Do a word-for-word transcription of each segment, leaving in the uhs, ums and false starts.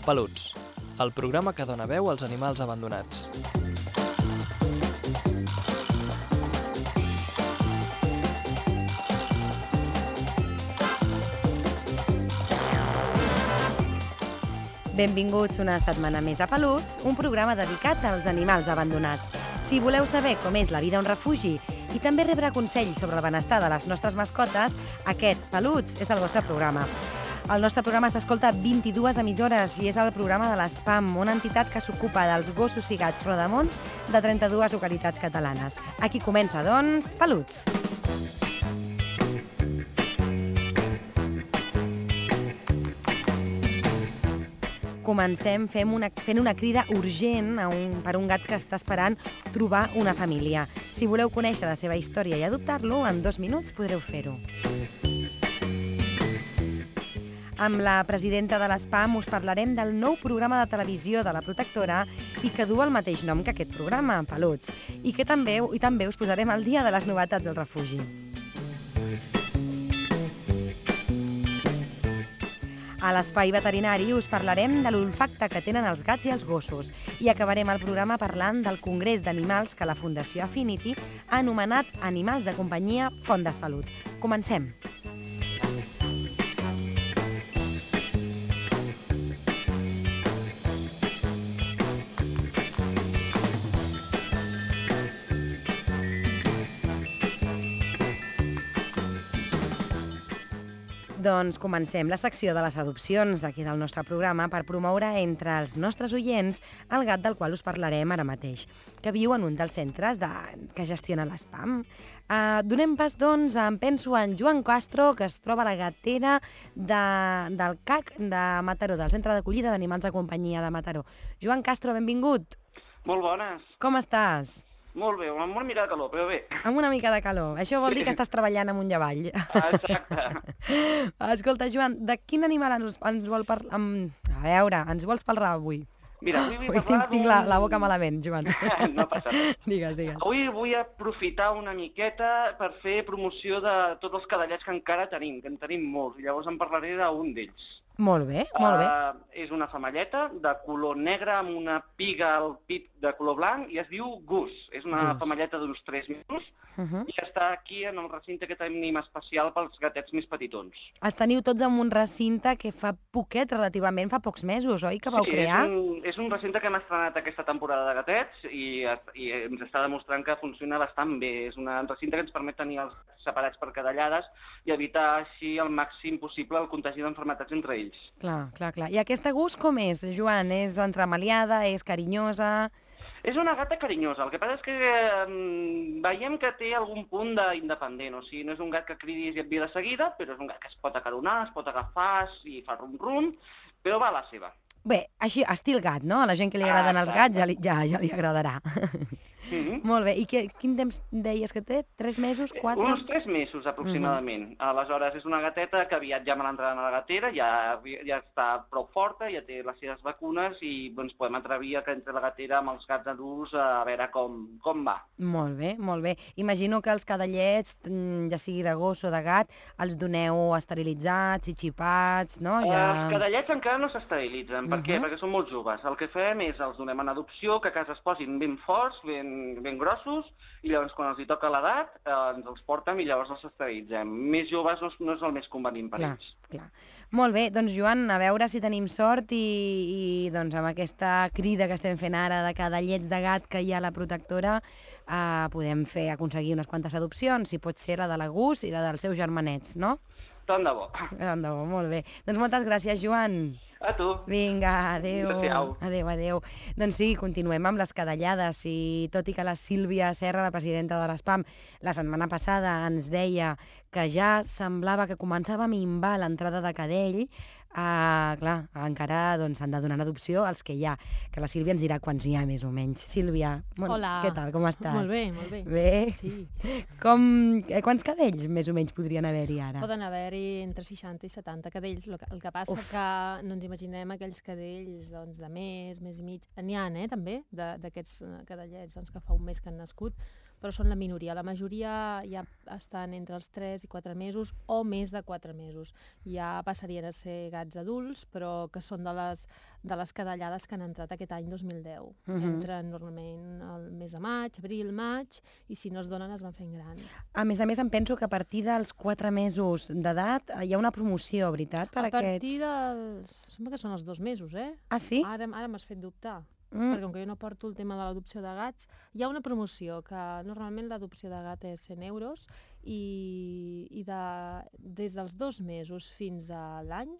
Peluts, el programa que dona veu als animals abandonats. Benvinguts una setmana més a Peluts, un programa dedicat als animals abandonats. Si voleu saber com és la vida a un refugi i també rebre consells sobre el benestar de les nostres mascotes, aquest, Peluts, és el vostre programa. El nostre programa s'escolta a vint-i-dues emissores i és el programa de l'ESPAM, una entitat que s'ocupa dels gossos i gats rodamons de trenta-dues localitats catalanes. Aquí comença, doncs, Peluts. Comencem fem una, fent una crida urgent a un, per un gat que està esperant trobar una família. Si voleu conèixer la seva història i adoptar-lo, en dos minuts podreu fer-ho. Amb la presidenta de l'ESPAM us parlarem del nou programa de televisió de la protectora i que du el mateix nom que aquest programa, Peluts, i que també, i també us posarem al dia de les novetats del refugi. A l'Espai Veterinari us parlarem de l'olfacte que tenen els gats i els gossos i acabarem el programa parlant del Congrés d'Animals que la Fundació Affinity ha anomenat Animals de Companyia Font de Salut. Comencem! Doncs comencem la secció de les adopcions d'aquí del nostre programa per promoure entre els nostres oients el gat del qual us parlarem ara mateix, que viu en un dels centres de... que gestiona l'ESPAM. Uh, donem pas, doncs, em penso en Joan Castro, que es troba a la gatera de... del C A C de Mataró, del Centre d'Acollida d'Animals de Companyia de Mataró. Joan Castro, benvingut. Molt bones. Com estàs? Molt bé, amb una mica de calor, però bé. Amb una mica de calor. Això vol dir que estàs treballant amunt i avall. Ah, exacte. Escolta, Joan, de quin animal ens, ens vol parlar... A veure, ens vols parlar avui? Mira, avui vull Ui, parlar tinc, tinc la, la boca malament, Joan. No passa res. Digues, digues. Avui vull aprofitar una miqueta per fer promoció de tots els cadallets que encara tenim, que en tenim molts, i llavors en parlaré d'un d'ells. Molt bé, molt bé. Uh, és una femelleta de color negre amb una piga al pit de color blanc i es diu Gus. És una Gus. femelleta d'uns tres mesos Uh -huh. i està aquí en el recinte que tenim especial pels gatets més petitons. Els teniu tots en un recinte que fa poquet, relativament, fa pocs mesos, oi, que vau sí, crear? És un, és un recinte que hem estrenat aquesta temporada de gatets i, i ens està demostrant que funciona bastant bé. És un recinte que ens permet tenir els separats per cadallades i evitar així el màxim possible el contagi d'enfermetats entre ells. Clar, clar, clar. I aquesta Gus com és, Joan? És entremaliada, és carinyosa? És una gata carinyosa, el que passa és que eh, veiem que té algun punt d'independent, o sigui, no és un gat que cridis i et ve de seguida, però és un gat que es pot acaronar, es pot agafar i fa rum-rum, però va a la seva. Bé, així, estil gat, no? A la gent que li agraden Ah, els gats ja li, ja, ja li agradarà. Mm-hmm. Molt bé. I que, quin temps deies que té? Tres mesos? Quatre? Uns tres mesos, aproximadament. Uh-huh. Aleshores, és una gateta que aviat ja me l'entraran a la gatera, ja, ja està prou forta, ja té les seves vacunes i doncs, podem atrevir a que entre la gatera amb els gats adults a veure com, com va. Molt bé, molt bé. Imagino que els cadallets, ja sigui de gos o de gat, els doneu esterilitzats i xipats, no? Ja... Els cadallets encara no s'esterilitzen. Per uh-huh. què? Perquè són molt joves. El que fem és els donem en adopció, que a casa es posin ben forts, ben ben grossos, i llavors quan els hi toca l'edat eh, ens els portem i llavors els esterilitzem. Més joves no, no és el més convenient per clar, ells. Clar. Molt bé, doncs Joan, a veure si tenim sort i, i doncs amb aquesta crida que estem fent ara de cadallets de gat que hi ha a la protectora eh, podem fer aconseguir unes quantes adopcions, si pot ser la de la Gus i la dels seus germanets, no? Tant de bo. Tant de bo, molt bé. Doncs moltes gràcies, Joan. A tu. Vinga, adéu. Adéu. Adéu, adéu. Doncs sí, continuem amb les cadallades i tot i que la Sílvia Serra, la presidenta de l'ESPAM, la setmana passada ens deia que ja semblava que començava a minvar l'entrada de cadell, Uh, clar, encara doncs, s'han de donar en adopció els que hi ha, que la Sílvia ens dirà quants hi ha més o menys. Sílvia, bon, hola. Què tal, com estàs? Molt bé, molt bé. Bé? Sí. Com, eh, quants cadells més o menys podrien haver-hi ara? Poden haver-hi entre seixanta i setanta cadells, el que, el que passa Uf. que no ens imaginem aquells cadells doncs, de mes, mes i mig, n'hi ha, eh, també, d'aquests cadellets doncs, que fa un mes que han nascut, però són la minoria. La majoria ja estan entre els tres i quatre mesos o més de quatre mesos. Ja passarien a ser gats adults, però que són de les, de les cadellades que han entrat aquest any dos mil deu. Uh-huh. Entren normalment el mes de maig, abril, maig, i si no es donen es van fent grans. A més a més, em penso que a partir dels quatre mesos d'edat hi ha una promoció, veritat? Per a partir aquests... dels... Sembla que són els dos mesos, eh? Ah, sí? Ara, ara m'has fet dubtar. Mm. Perquè com que jo no porto el tema de l'adopció de gats, hi ha una promoció que normalment l'adopció de gat és cent euros i, i de, des dels dos mesos fins a l'any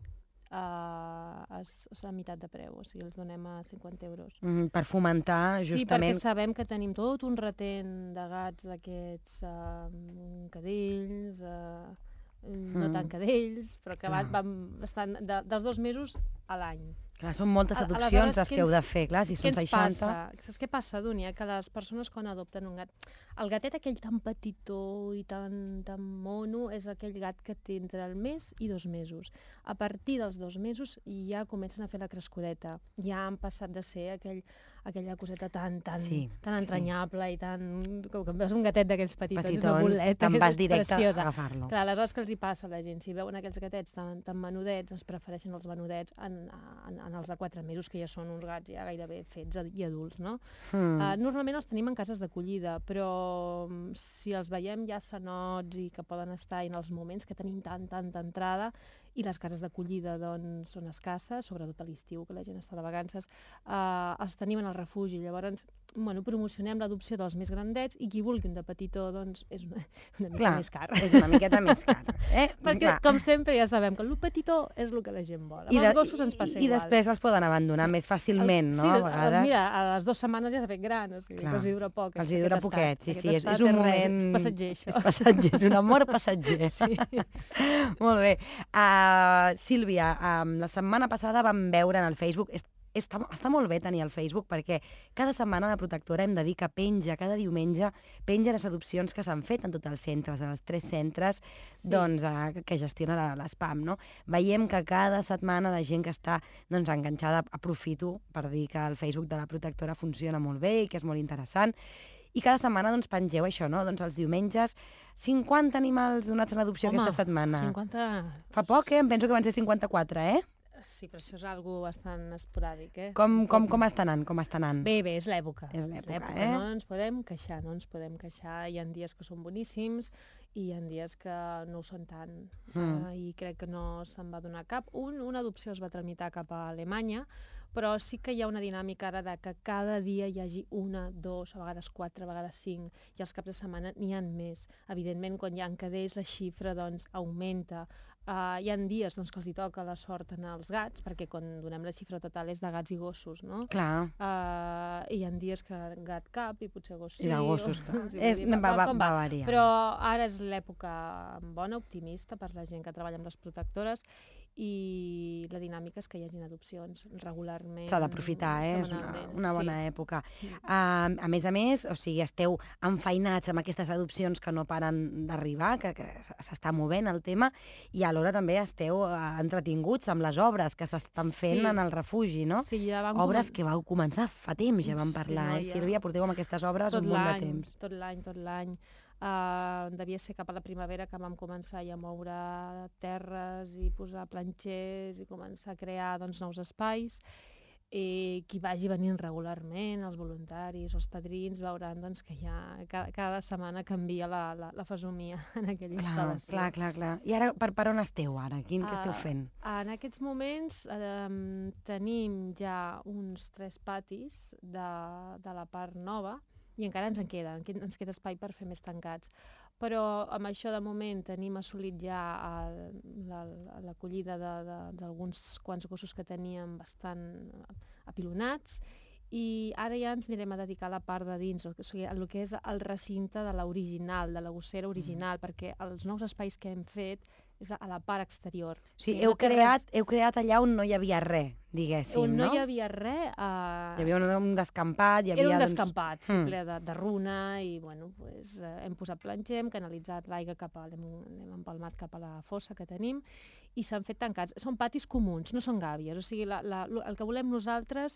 uh, és, és la meitat de preu, o sigui, els donem a cinquanta euros. Mm, per fomentar justament... Sí, perquè sabem que tenim tot un retent de gats d'aquests uh, cadells, uh, no Mm. tant cadells, però que van, Clar. van estan de, dels dos mesos a l'any. Clar, són moltes A- adopcions aleshores, les què que heu de ens- fer, clar, si Què són ens seixanta... passa? Saps què passa, Dúnia? Que les persones quan adopten un gat... El gatet aquell tan petitó i tan, tan mono és aquell gat que té entre el mes i dos mesos. A partir dels dos mesos ja comencen a fer la crescudeta. Ja han passat de ser aquell, aquella coseta tan, tan, Sí, tan sí. entranyable i tan... Com que veus un gatet d'aquells petitons, una Petitons, boleta, te'n és vas directe a preciosa. agafar-lo. Clar, aleshores què els hi passa a la gent? Si veuen aquests gatets tan, tan menudets, ens prefereixen els menudets en, en, en els de quatre mesos, que ja són uns gats ja gairebé fets i adults, no? Mm. Uh, normalment els tenim en cases d'acollida, però mm, si els veiem ja sanots i que poden estar en els moments que tenim tant, tanta entrada, i les cases d'acollida doncs, són escasses, sobretot a l'estiu, que la gent està de vacances, uh, els tenim en el refugi. Llavors, bueno, promocionem l'adopció dels més grandets i qui vulgui un de petitó, doncs, és una, una mica Clar, més car. és una miqueta més car. Eh? Perquè, Clar. com sempre, ja sabem que el petitó és el que la gent vol. Amb I, els gossos ens passa i, i igual. després els poden abandonar més fàcilment, El- no? Sí, A vegades... Mira, a les dues setmanes ja s'ha fet gran, o sigui, Clar. que els hi dura poc. Els hi aquest dura estat. poquet, sí, Aquest sí, és, estat és un res, moment... És passatger, això. És passatger, és un amor passatger. Sí. Molt bé. Uh, Sílvia, um, la setmana passada vam veure en el Facebook... És, està, està molt bé tenir el Facebook perquè cada setmana la protectora hem de dir que penja, cada diumenge, penja les adopcions que s'han fet en tots els centres, en els tres centres Sí. doncs, uh, que gestiona la- l'Espam, no? Veiem que cada setmana la gent que està doncs, enganxada, aprofito per dir que el Facebook de la protectora funciona molt bé i que és molt interessant. I cada setmana doncs, pengeu això, no? Doncs els diumenges, cinquanta animals donats en adopció Home, aquesta setmana. cinquanta... Fa poc, eh? Em penso que van ser cinquanta-quatre, eh? Sí, però això és algo bastant esporàdic, eh? Com, com, com està anant? Com està anant? Bé, bé, és l'època. És l'època, eh? No ens podem queixar, no ens podem queixar. Hi ha dies que són boníssims i hi ha dies que no ho són tant. Mm. Uh, I crec que no se'n va donar cap. Un, una adopció es va tramitar cap a Alemanya, però sí que hi ha una dinàmica ara de que cada dia hi hagi una, dos, a vegades quatre, a vegades cinc, i els caps de setmana n'hi ha més. Evidentment, quan hi ha cadells, la xifra doncs, augmenta. Uh, hi ha dies doncs, que els hi toca la sort en els gats, perquè quan donem la xifra total és de gats i gossos, no? Clar. Uh, I hi ha dies que gat cap i potser gos sí. I de gossos, o- clar. sí, És, vull dir, va, va, com va variar. Però ara és l'època bona, optimista per la gent que treballa amb les protectores i la dinàmica és que hi hagin adopcions regularment. S'ha d'aprofitar, eh? És una, setmanalment, una bona sí. època. Mm. Uh, a més a més, o sigui, esteu enfeinats amb aquestes adopcions que no paren d'arribar, que, que s'està movent el tema, i alhora també esteu uh, entretinguts amb les obres que s'estan fent Sí. en el refugi, no? Sí, ja vam Obres comen- que vau començar fa temps, ja vam Sí, parlar, no, eh? ja. Sílvia, porteu amb aquestes obres tot un munt de l'any, temps. tot l'any, tot l'any. Uh, devia ser cap a la primavera que vam començar ja a moure terres i posar planxers i començar a crear doncs, nous espais. I qui vagi venint regularment, els voluntaris, els padrins, veuran doncs, que ja cada, cada setmana canvia la, la, la fesomia en aquella Clar, instal·lació. clar, clar, clar. I ara, per, per on esteu ara? Quin, què esteu Ah, fent? En aquests moments eh, tenim ja uns tres patis de, de la part nova i encara ens en queda, en queda- ens queda espai per fer més tancats. Però amb això de moment tenim assolit ja el- la- l'acollida de- de- d'alguns quants gossos que teníem bastant apilonats i ara ja ens anirem a dedicar a la part de dins, o sigui, el que és el recinte de l'original, de la gossera original, mm. perquè els nous espais que hem fet és a la part exterior. O sigui, no heu té creat, res- heu creat allà on no hi havia res, diguéssim, on no no? hi havia res... Uh... Hi havia un, un descampat, hi havia... Era un doncs... descampat, sí, Mm. ple de, de runa, i bueno, pues, eh, hem posat planxer, hem canalitzat l'aigua cap a... l'hem l'hem empalmat cap a la fossa que tenim, i s'han fet tancats. Són patis comuns, no són gàbies. O sigui, la, la, el que volem nosaltres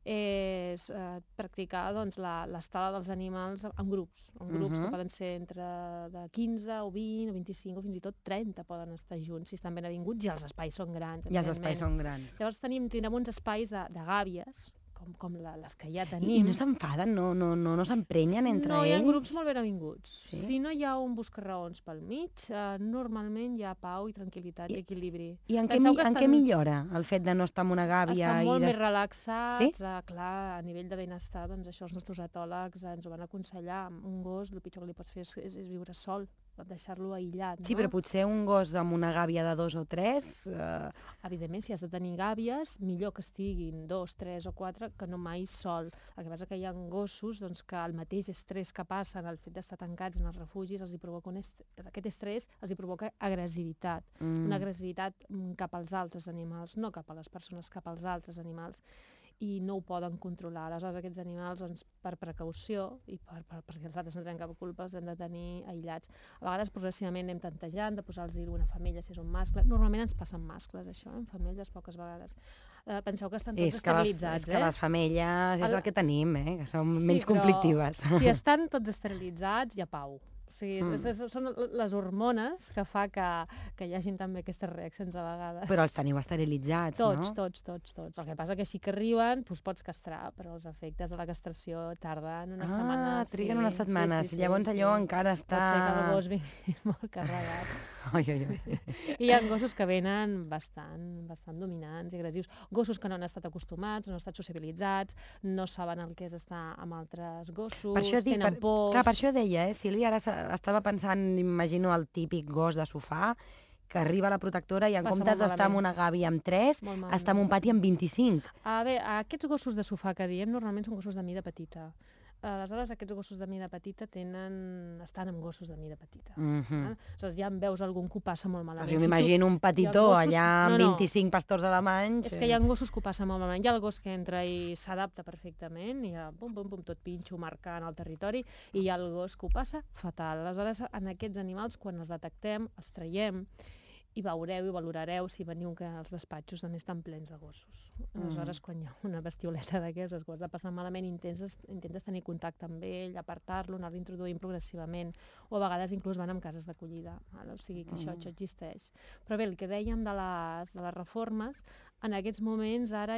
és eh, practicar doncs, la- l'estada dels animals en grups, en grups Mhm. que poden ser entre de quinze o vint o vint-i-cinc o fins i tot trenta poden estar junts, si estan ben avinguts, i els espais són grans. I els espais evidentment. són grans. Llavors tenim, tindrem uns espais de, de gàbies, com, com la, les que ja I, tenim. I no s'enfaden, no, no, no, no s'emprenyen entre no, ells? hi ha grups molt ben avinguts. Sí? Si no hi ha un buscarraons pel mig, eh, normalment hi ha pau i tranquil·litat i, I- equilibri. I en què, Penseu mi, que en què estan- millora el fet de no estar en una gàbia? Estan i molt de... més relaxats, Sí? eh, clar, a nivell de benestar, doncs això els nostres etòlegs ens ho van aconsellar. Un gos, el pitjor que li pots fer és, és, és viure sol, deixar-lo aïllat, no? Sí, però potser un gos amb una gàbia de dos o tres... Eh... Evidentment, si has de tenir gàbies, millor que estiguin dos, tres o quatre que no mai sol. El que passa que hi ha gossos doncs, que el mateix estrès que passen, el fet d'estar tancats en els refugis, els hi provoca un est... aquest estrès els hi provoca agressivitat. Mm. Una agressivitat mm, cap als altres animals, no cap a les persones, cap als altres animals, i no ho poden controlar. Aleshores, aquests animals, doncs, per precaució i per, per, perquè els altres no tenen cap culpa, els hem de tenir aïllats. A vegades, progressivament, anem tantejant de posar-los una femella si és un mascle. Normalment ens passen mascles, això, en femelles poques vegades. Uh, penseu que estan tots És que, les, esterilitzats, és que eh? les femelles és El- el que tenim, eh? Que som Sí, menys però conflictives. Si estan tots esterilitzats, hi ha pau. O sigui, Mm. és, és, són les hormones que fa que, que hi hagin també aquestes reaccions a vegades. Però els teniu esterilitzats, Tots, no? tots, tots, tots. El que passa que així que arriben, tu els pots castrar, però els efectes de la castració tarden unes Ah, setmanes. triguen sí, unes setmanes. Sí, sí, sí, Llavors allò sí. encara està... Pot ser que el gos vingui molt carregat. Ai, ai, ai. I hi ha gossos que venen bastant, bastant dominants i agressius. Gossos que no han estat acostumats, no han estat sociabilitzats, no saben el que és estar amb altres gossos, Per això dic, tenen per, pors... clar, per això deia, eh, Sílvia, ara s- estava pensant, imagino el típic gos de sofà, que arriba a la protectora i en Passa comptes molt d'estar en malament. una gàbia amb tres, Molt malament, està en un pati amb vint-i-cinc. A veure, aquests gossos de sofà que diem normalment són gossos de mida petita. Aleshores, aquests gossos de mida petita tenen... estan amb gossos de mida petita. Mhm. val? Aleshores, ja em veus algun que ho passa molt malament. Jo Si tu- m'imagino un petitó gossos- allà amb no, no. vint-i-cinc pastors alemanys. És que hi ha gossos que ho passen molt malament. Hi ha el gos que entra i s'adapta perfectament, i ja, pum, pum, pum, tot pinxo, marcant el territori, i hi ha el gos que ho passa fatal. Aleshores, en aquests animals, quan els detectem, els traiem, i veureu i valorareu si veniu que els despatxos també estan plens de gossos. Aleshores, quan hi ha una bestioleta d'aquestes que ho has de passar malament, intentes, intentes tenir contacte amb ell, apartar-lo, anar-lo introduint progressivament, o a vegades inclús van amb cases d'acollida. O sigui que això, això existeix. Però bé, el que dèiem de les, de les reformes, en aquests moments ara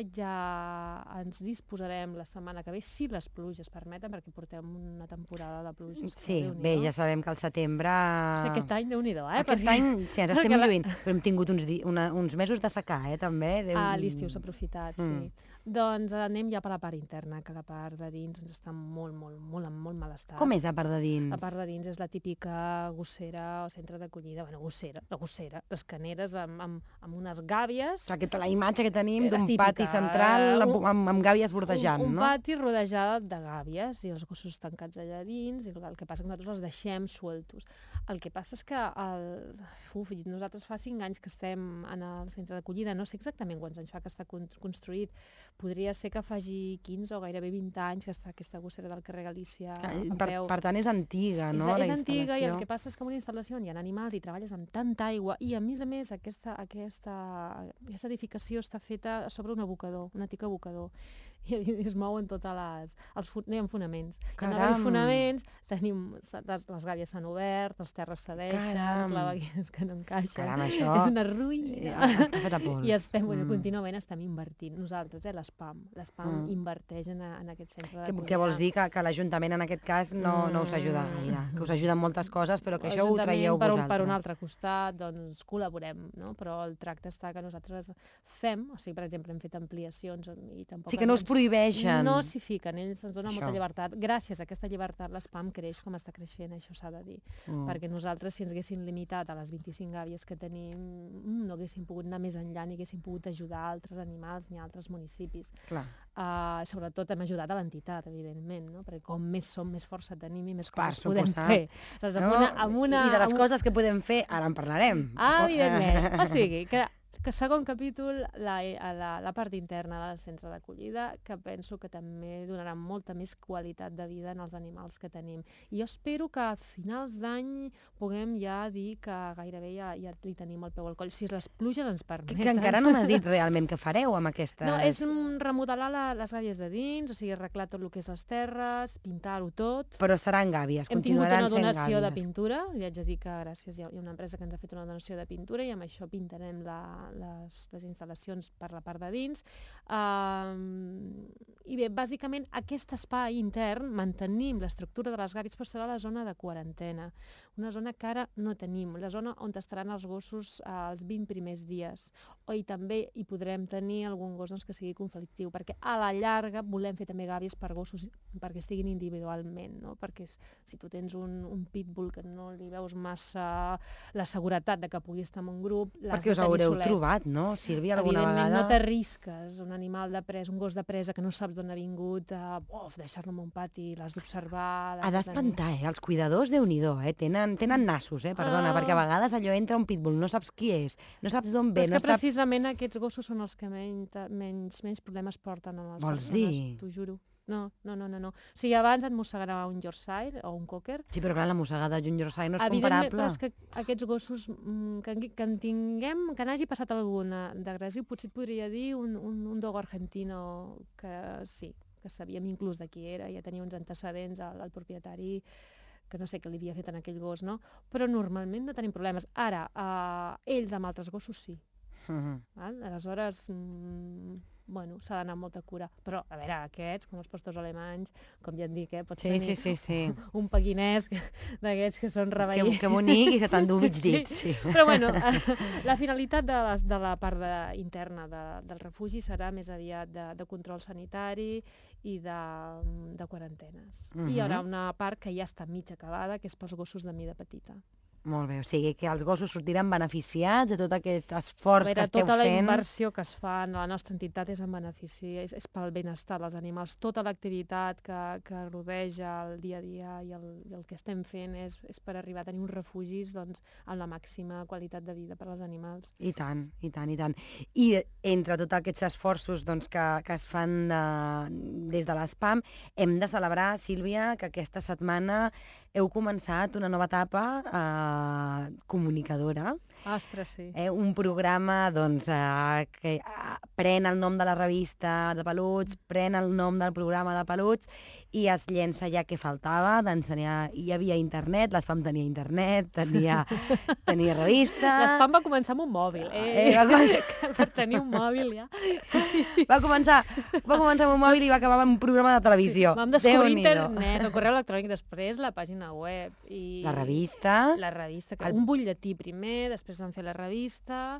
ja ens disposarem la setmana que ve, si les pluges permeten, perquè portem una temporada de pluges. que Sí, Déu-n'hi-do. bé, ja sabem que al setembre... O sigui, aquest any, Déu-n'hi-do, eh? Aquest Perquè- any, sí, ens estem perquè la- lluint, però hem tingut uns, di... una, uns mesos de secà, eh, també. Déu... Ah, a l'estiu s'ha aprofitat, sí. Mm. Doncs anem ja per la part interna, que la part de dins ens està molt, molt, molt, en molt mal estat. Com és a part de dins? La part de dins és la típica gossera o centre d'acollida, bueno, gossera, la gossera, les caneres amb, amb, amb unes gàbies. O sigui, aquesta, la imatge que tenim Eh, d'un típica, pati central amb, un- amb, amb gàbies bordejant, un, un no? pati rodejat de gàbies i els gossos tancats allà dins, i el, el que passa que nosaltres els deixem sueltos. El que passa és que el, uf, nosaltres fa cinc anys que estem en el centre d'acollida, no sé exactament quants anys fa que està con- construït, podria ser que faci quinze o gairebé vint anys que està aquesta gossera del carrer Galícia en Per, peu. per tant, és antiga, no? És, la és antiga i el instal·lació. que passa és que en una instal·lació on hi ha animals i treballes amb tanta aigua i a més a més aquesta, aquesta, aquesta edificació està feta sobre un abocador, un antic abocador i es mouen totes les... Els, fu- no hi ha fonaments. Hi ha Caram! els fonaments, tenim, s'ha- les, les gàbies s'han obert, les terres cedeixen, Caram! claveguers que no encaixen. Caram, això... És una ruïna. Ja, està fet a pols. I estem, bueno, Mm. contínuament estem invertint. Nosaltres, eh, l'ESPAM. L'ESPAM Mm. inverteix en, en aquest centre Què, d'acollida. què vols dir? Que, que l'Ajuntament en aquest cas no, no us ajuda Mm. gaire. Que us ajuda en moltes coses, però que això ho L'Ajuntament, traieu per un, vosaltres. Per un altre costat, doncs col·laborem, no? Però el tracte està que nosaltres fem, o sigui, per exemple, hem fet ampliacions i tampoc... Sí que no us ens- prohibeixen. No s'hi fiquen, ells ens donen Això. molta llibertat. Gràcies a aquesta llibertat l'ESPAM creix com està creixent, això s'ha de dir. Mm. Perquè nosaltres, si ens haguéssim limitat a les vint-i-cinc gàbies que tenim, mm, no haguéssim pogut anar més enllà ni haguéssim pogut ajudar altres animals ni altres municipis. Clar. Uh, sobretot hem ajudat a l'entitat, evidentment, no? Perquè com més som, més força tenim i més Per coses podem suposat. fer. Saps? Amb No? una, amb una, I de les amb un- coses que podem fer, ara en parlarem. Ah, evidentment. O sigui, que, que segon capítol, la, la, la part interna del centre d'acollida, que penso que també donarà molta més qualitat de vida en els animals que tenim. I jo espero que a finals d'any puguem ja dir que gairebé ja, ja li tenim el peu al coll, si les pluges ens permeten. Que encara no m'has dit realment què fareu amb aquestes... No, és remodelar la, les gàbies de dins, o sigui, arreglar tot el que és les terres, pintar-ho tot. Però seran gàbies, Hem tingut continuaran una sent donació de gàbies. pintura, li haig de dir que gràcies hi ha una empresa que ens ha fet una donació de pintura i amb això pintarem la, les, les instal·lacions per la part de dins. Um, I bé, bàsicament aquest espai intern mantenim l'estructura de les gàbies, però serà la zona de quarantena, una zona que ara no tenim, la zona on estaran els gossos eh, els vint primers dies. O i també hi podrem tenir algun gos doncs, que sigui conflictiu, perquè a la llarga volem fer també gàbies per gossos perquè estiguin individualment, no? Perquè si tu tens un, un pitbull que no li veus massa la seguretat de que pugui estar en un grup, l'has Perquè de us tenir haureu solet. trobat, no, Sílvia, alguna Evidentment, vegada? no t'arrisques un animal de presa, un gos de presa que no saps d'on ha vingut, a oh, deixar-lo en un pati, l'has d'observar... Ha d'espantar, eh? Els cuidadors, Déu-n'hi-do, eh? Tenen, tenen nassos, eh? Perdona, Ah. perquè a vegades allò entra un pitbull, no saps qui és, no saps d'on Però ve, és no que saps... precisament aquests gossos són els que menys, menys, menys problemes porten amb les Vols persones, dir? t'ho juro. No, no, no, no, no. O sigui, abans et mossegarà un Yorkshire o un Cocker. Sí, però clar, la mossegada d'un Yorkshire no és Evidentment, comparable. però és que aquests gossos mm, que, en- que en tinguem, que n'hagi passat alguna d'agressiu, potser et podria dir un, un, un dogo argentino que sí, que sabíem inclús de qui era, ja tenia uns antecedents al, al propietari, que no sé què li havia fet en aquell gos, no? Però normalment no tenim problemes. Ara, eh, ells amb altres gossos sí. Mhm. Val? Aleshores, mm, bueno, s'ha d'anar amb molta cura. Però, a veure, aquests, com els postos alemanys, com ja et dic, eh, pots Sí, tenir sí, sí, sí. un peguinès que- d'aquests que són Que, reveïts. que bonic i se t'endú mig Sí. dit. Sí. Però bueno, la finalitat de la, de la part de, interna de, del refugi serà més aviat de, de control sanitari i de, de quarantenes. I hi haurà Mhm. una part que ja està mig acabada, que és pels gossos de mida petita. Molt bé, o sigui que els gossos sortiran beneficiats de tot aquest A esforç veure, que esteu tota la fent. inversió que es fa en la nostra entitat és en benefici, és, és pel benestar dels animals. Tota l'activitat que, que rodeja el dia a dia i el, i el que estem fent és, és per arribar a tenir uns refugis doncs, amb la màxima qualitat de vida per als animals. I tant, i tant, i tant. I entre tots aquests esforços doncs, que, que es fan de, des de l'ESPAM, hem de celebrar, Sílvia, que aquesta setmana heu començat una nova etapa eh, comunicadora, Ostres, sí. eh, un programa doncs, eh, que eh, pren el nom de la revista de peluts, pren el nom del programa de peluts i es llença ja que faltava, d'ensenyar... Hi havia internet, l'ESPAM tenia internet, tenia, tenia revista... L'espam va començar amb un mòbil, eh? Eh, va començar- per tenir un mòbil ja. Va començar, va començar amb un mòbil i va acabar amb un programa de televisió. Vam descobrir Déu-n'hi-do. internet, el correu electrònic, després la pàgina web. I La revista. La revista, que El- un butlletí primer, després vam fer la revista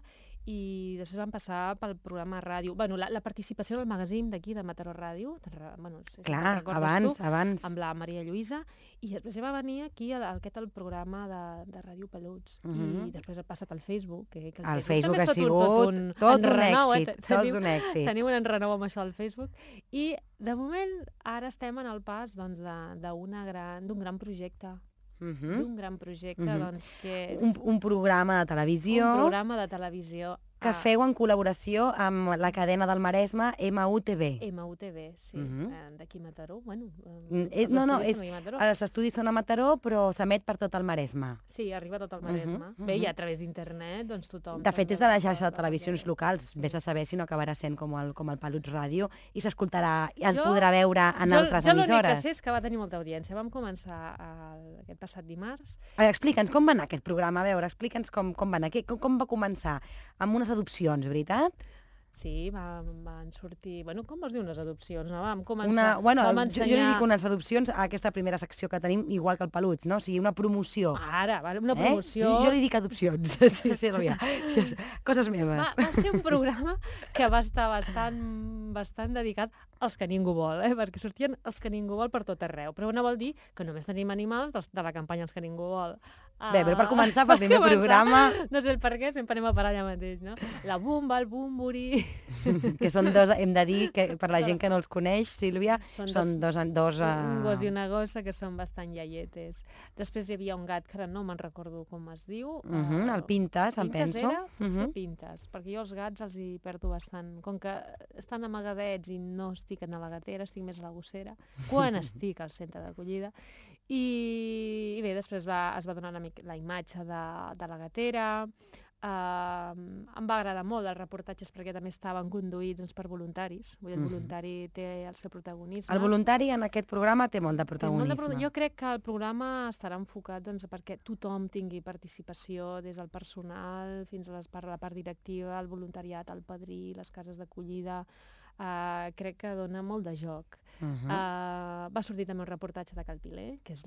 i després vam passar pel programa ràdio. Bueno, la, la participació en el magazín d'aquí, de Mataró Ràdio, te'n re- bueno, no sé si te'n Clar, recordes abans, tu, abans. amb la Maria Lluïsa, i després ja va venir aquí el, aquest el programa de, de Ràdio Peluts, Mhm. i després ha passat al Facebook. Que, que El també Facebook ha és tot un- sigut tot un, tot un enrenou, eh? èxit, Teniu- tot un èxit. Tenim un enrenou amb això del Facebook. I, de moment, ara estem en el pas doncs, de- d'una gran, d'un gran projecte. Mhm. D'un gran projecte, Mhm. doncs, que és Un, un programa de televisió un programa de televisió que a feu en col·laboració amb la cadena del Maresme M U T V. M U T V, sí, Mhm. eh, d'aquí a Mataró. Bueno, eh, Mm, eh, els no, no, estudis és, són aquí a Mataró. els estudis són a Mataró, però s'emet per tot el Maresme. Sí, arriba tot el Mhm, Maresme. mhm. Bé, i a través d'internet, doncs tothom... De fet, també és de la pot xarxa de veure. televisions locals. Sí. Vés a saber si no acabarà sent com el, com el Peluts Ràdio i s'escoltarà, es Jo- podrà veure en jo, altres jo l'únic que emissores. sé és que va tenir molta audiència. Vam començar el, aquest passat dimarts. A veure, explica'ns com va anar aquest programa, a veure, explica'ns com, com va anar, Què- com, com va començar? Amb unes adopcions, veritat? Sí, va, van sortir... Bueno, com vols dir unes adopcions? No? Vam començar... Una, bueno, vam jo, ensenyar... jo li dic unes adopcions a aquesta primera secció que tenim, igual que el Peluts, no? O sigui, una promoció. Ara, va, una Eh? promoció... Sí, jo li dic adopcions, sí, Sílvia. Això és coses meves. Va, va ser un programa que va estar bastant, bastant dedicat als que ningú vol, eh? Perquè sortien els que ningú vol per tot arreu. Però no vol dir que només tenim animals dels, de la campanya Els que ningú vol. Ah. Bé, però per començar, pel primer programa... No sé el per què, sempre anem a parar allà mateix, no? La Bumba, el Bumburi... que són dos, hem de dir, que per la gent que no els coneix, Sílvia, són, són dos... dos, dos uh... Un gos i una gossa que són bastant iaietes. Després hi havia un gat, que ara no me'n recordo com es diu. Uh -huh, el Pintes, em penso. Pintes era? Uh -huh. Sí, Pintes, perquè jo els gats els hi perdo bastant. Com que estan amagadets i no estic a la gatera, estic més a la gossera, quan estic al centre d'acollida. I, I bé, després va, es va donar una mica la imatge de, de la gatera. Uh, em va agradar molt els reportatges perquè també estaven conduïts doncs, per voluntaris. Vull dir, el voluntari té el seu protagonisme. El voluntari en aquest programa té molt de Té protagonisme. molt de pro... Jo crec que el programa estarà enfocat doncs, perquè tothom tingui participació, des del personal fins a les part, la part directiva, el voluntariat, el padrí, les cases d'acollida. Uh, crec que dona molt de joc. Uh -huh. uh, va sortir també un reportatge de Calpilé, que és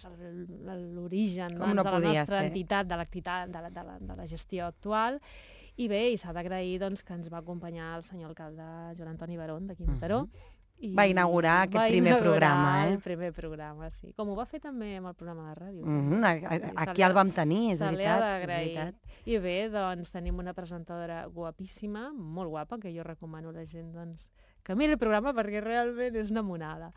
l'origen no, de la nostra ser? entitat, de l'activitat, de, la, de, la, de la gestió actual. I bé, i s'ha d'agrair doncs, que ens va acompanyar el senyor alcalde Joan Antoni Barón, d'aquí Mataró. Uh -huh. I va inaugurar aquest va primer inaugurar programa, eh? el primer programa, sí. Com ho va fer també amb el programa de ràdio. Mm -hmm. Aquí el vam tenir, és se veritat. Se li ha d'agrair. I bé, doncs tenim una presentadora guapíssima, molt guapa, que jo recomano a la gent doncs, que miri el programa perquè realment és una monada.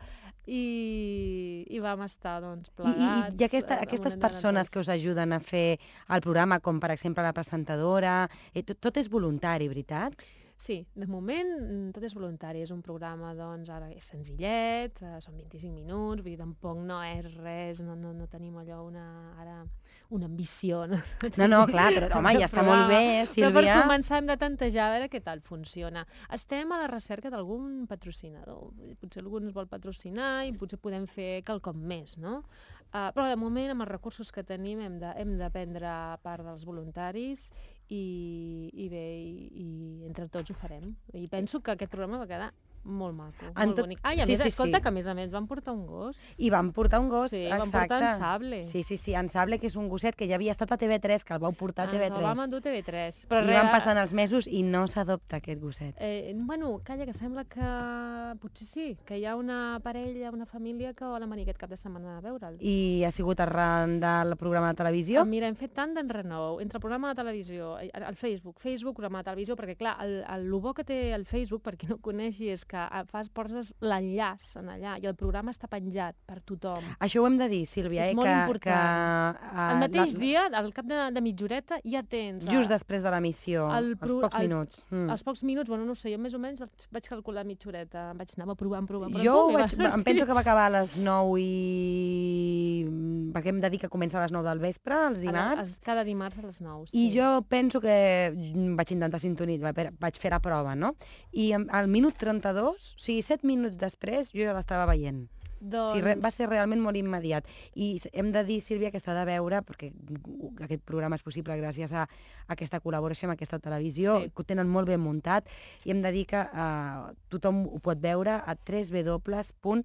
I, i vam estar doncs, plegats. I, i, i aquesta, aquestes persones que us ajuden a fer el programa, com per exemple la presentadora, eh, tot, tot és voluntari, veritat? Sí, de moment tot és voluntari, és un programa, doncs, ara és senzillet, eh, són vint-i-cinc minuts, vull dir, tampoc no és res, no, no, no tenim allò una, ara, una ambició. No, no, no clar, però home, ja està molt bé, Sílvia. Però per començar hem de tantejar a veure què tal funciona. Estem a la recerca d'algun patrocinador, potser algú ens vol patrocinar i potser podem fer quelcom més, no? Uh, però de moment, amb els recursos que tenim, hem de, hem de prendre part dels voluntaris i, i bé, i, i entre tots ho farem. I penso que aquest programa va quedar molt maco, en molt tot... bonic. Ah, i a sí, més, sí, escolta, sí. que a més a més van portar un gos. I van portar un gos, sí, exacte. Sí, van portar en Sable. Sí, sí, sí, en Sable, que és un gosset que ja havia estat a T V tres, que el vau portar a T V tres. Ens el vam endur a T V tres. Però I res... van passant els mesos i no s'adopta aquest gosset. Eh, bueno, calla, que sembla que potser sí, que hi ha una parella, una família que volen venir aquest cap de setmana a veure'l. I ha sigut arran del programa de televisió? Ah, mira, hem fet tant d'enrenou entre el programa de televisió, el Facebook, Facebook, programa de televisió, perquè clar, el, el, el bo que té el Facebook, per qui no ho coneixi, és que fas, poses l'enllaç en allà i el programa està penjat per tothom. Això ho hem de dir, Sílvia, és eh? molt que, important. Que, uh, el mateix la... dia, al cap de, de mitja horeta, ja tens... Just després de l'emissió, als pocs el, minuts. Mm. Als pocs minuts, bueno, no sé, jo més o menys vaig, vaig calcular mitja horeta, em vaig anar provant, provant, provant. Jo pum, vaig, em penso que va acabar a les nou i... perquè hem de dir que comença a les nou del vespre, els dimarts. A, a, cada dimarts a les nou, sí. I jo penso que vaig intentar sintonitzar, vaig fer la prova, no? I al minut trenta-dos, o sigui, set minuts després, jo ja l'estava veient. Doncs... O sigui, va ser realment molt immediat. I hem de dir, Sílvia, que està de veure, perquè aquest programa és possible gràcies a aquesta col·laboració amb aquesta televisió, sí. que ho tenen molt ben muntat, i hem de dir que uh, tothom ho pot veure a w w w punt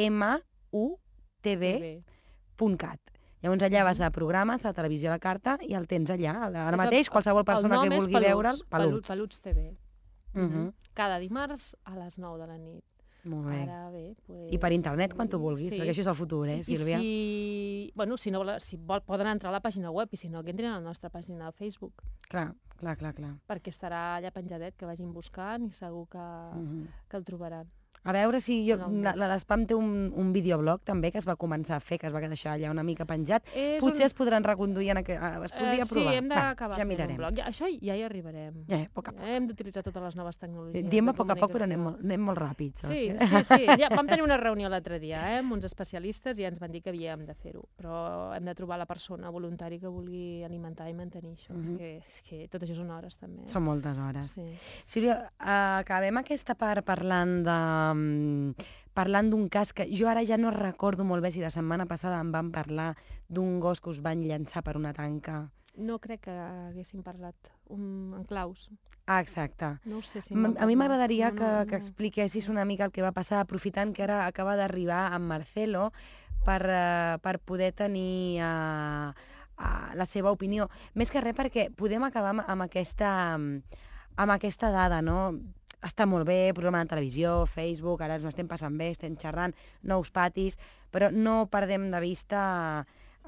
m u t v punt cat. Llavors allà vas a programes, a la televisió a la carta, i el tens allà. Ara mateix, qualsevol persona que vulgui veure'l, Peluts. Peluts T V. Uh -huh. Cada dimarts a les nou de la nit. Molt bé. Ara, bé pues... I per internet, quan tu vulguis, sí. perquè això és el futur, eh, Sílvia? I si, bueno, si, no vol, si vol, poden entrar a la pàgina web, i si no, que entrin a la nostra pàgina de Facebook. Clar, clar, clar, clar. Perquè estarà allà penjadet, que vagin buscant i segur que, uh -huh. que el trobaran. A veure si... jo l'Espam té un, un videoblog també que es va començar a fer, que es va deixar allà una mica penjat. És Potser un... es podran reconduir, en aqu... es podria uh, sí, provar. Sí, hem d'acabar ja fent mirarem. un blog. Ja, això ja hi arribarem. Ja, a poc a poc. Hem d'utilitzar totes les noves tecnologies. Diem a poc a poc, però anem, anem molt ràpids. Sí, sí, sí. Ja, vam tenir una reunió l'altre dia eh, amb uns especialistes i ja ens van dir que havíem de fer-ho. Però hem de trobar la persona voluntària que vulgui alimentar i mantenir això. Mm -hmm. que, és que tot això són hores, també. Són moltes hores. Sí. Sílvia, acabem aquesta part parlant de... parlant d'un cas que jo ara ja no recordo molt bé si la setmana passada em van parlar d'un gos que us van llançar per una tanca. No crec que haguéssim parlat un, en claus. Ah, exacte. No ho sé si a mi m'agradaria no, no, que, no. que expliquessis una mica el que va passar, aprofitant que ara acaba d'arribar en Marcelo per, uh, per poder tenir uh, uh, la seva opinió. Més que res perquè podem acabar amb, amb, aquesta, amb aquesta dada, no? Està molt bé, programa de televisió, Facebook, ara ens estem passant bé, estem xerrant, nous patis, però no perdem de vista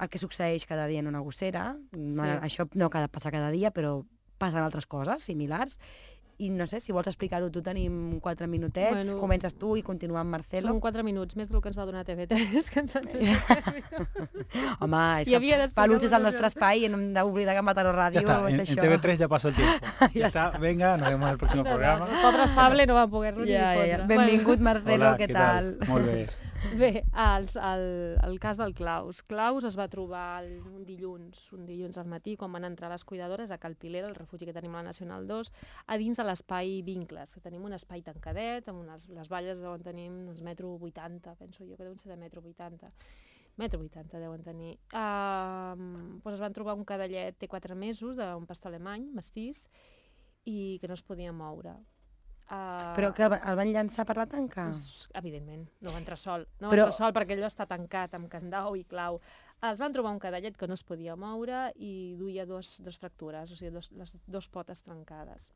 el que succeeix cada dia en una gossera. Sí. Això no ha de passar cada dia, però passen altres coses similars. I no sé, si vols explicar-ho tu, tenim quatre minutets, Bueno, comences tu i continua amb Marcelo. Són quatre minuts, més del que ens va donar T V tres, que ens van Home, és Hi havia que d'explicar Peluts és el una nostre cosa. espai i no hem d'oblidar que Mataró Ya Ràdio está, és en, això. en T V tres ya pasó el tiempo. Ya está, venga, nos vemos en el próximo programa. El pobre Sable no va poder-lo ni Ja, ja, ja. fotre. Benvingut, Marcelo, Hola, què ¿qué tal? tal? Molt bé. Bé, el, el, el cas del Claus. Claus es va trobar el, un dilluns, un dilluns al matí, quan van entrar les cuidadores a Cal Piler, el refugi que tenim a la Nacional dos, a dins de l'espai Vincles, que tenim un espai tancadet, amb unes, les valles deuen tenir uns metro vuitanta, penso jo que deuen ser de metro vuitanta. Metro vuitanta deuen tenir. Uh, doncs es van trobar un cadellet, té quatre mesos, d'un pastor alemany, mestís, i que no es podia moure. Uh, Però que el van llançar per la tanca? Doncs, evidentment, no va entrar sol. No Però- va entrar sol perquè allò està tancat amb candau i clau. Els van trobar un cadellet que no es podia moure i duia dos, dos fractures, o sigui, dos, les dos potes trencades.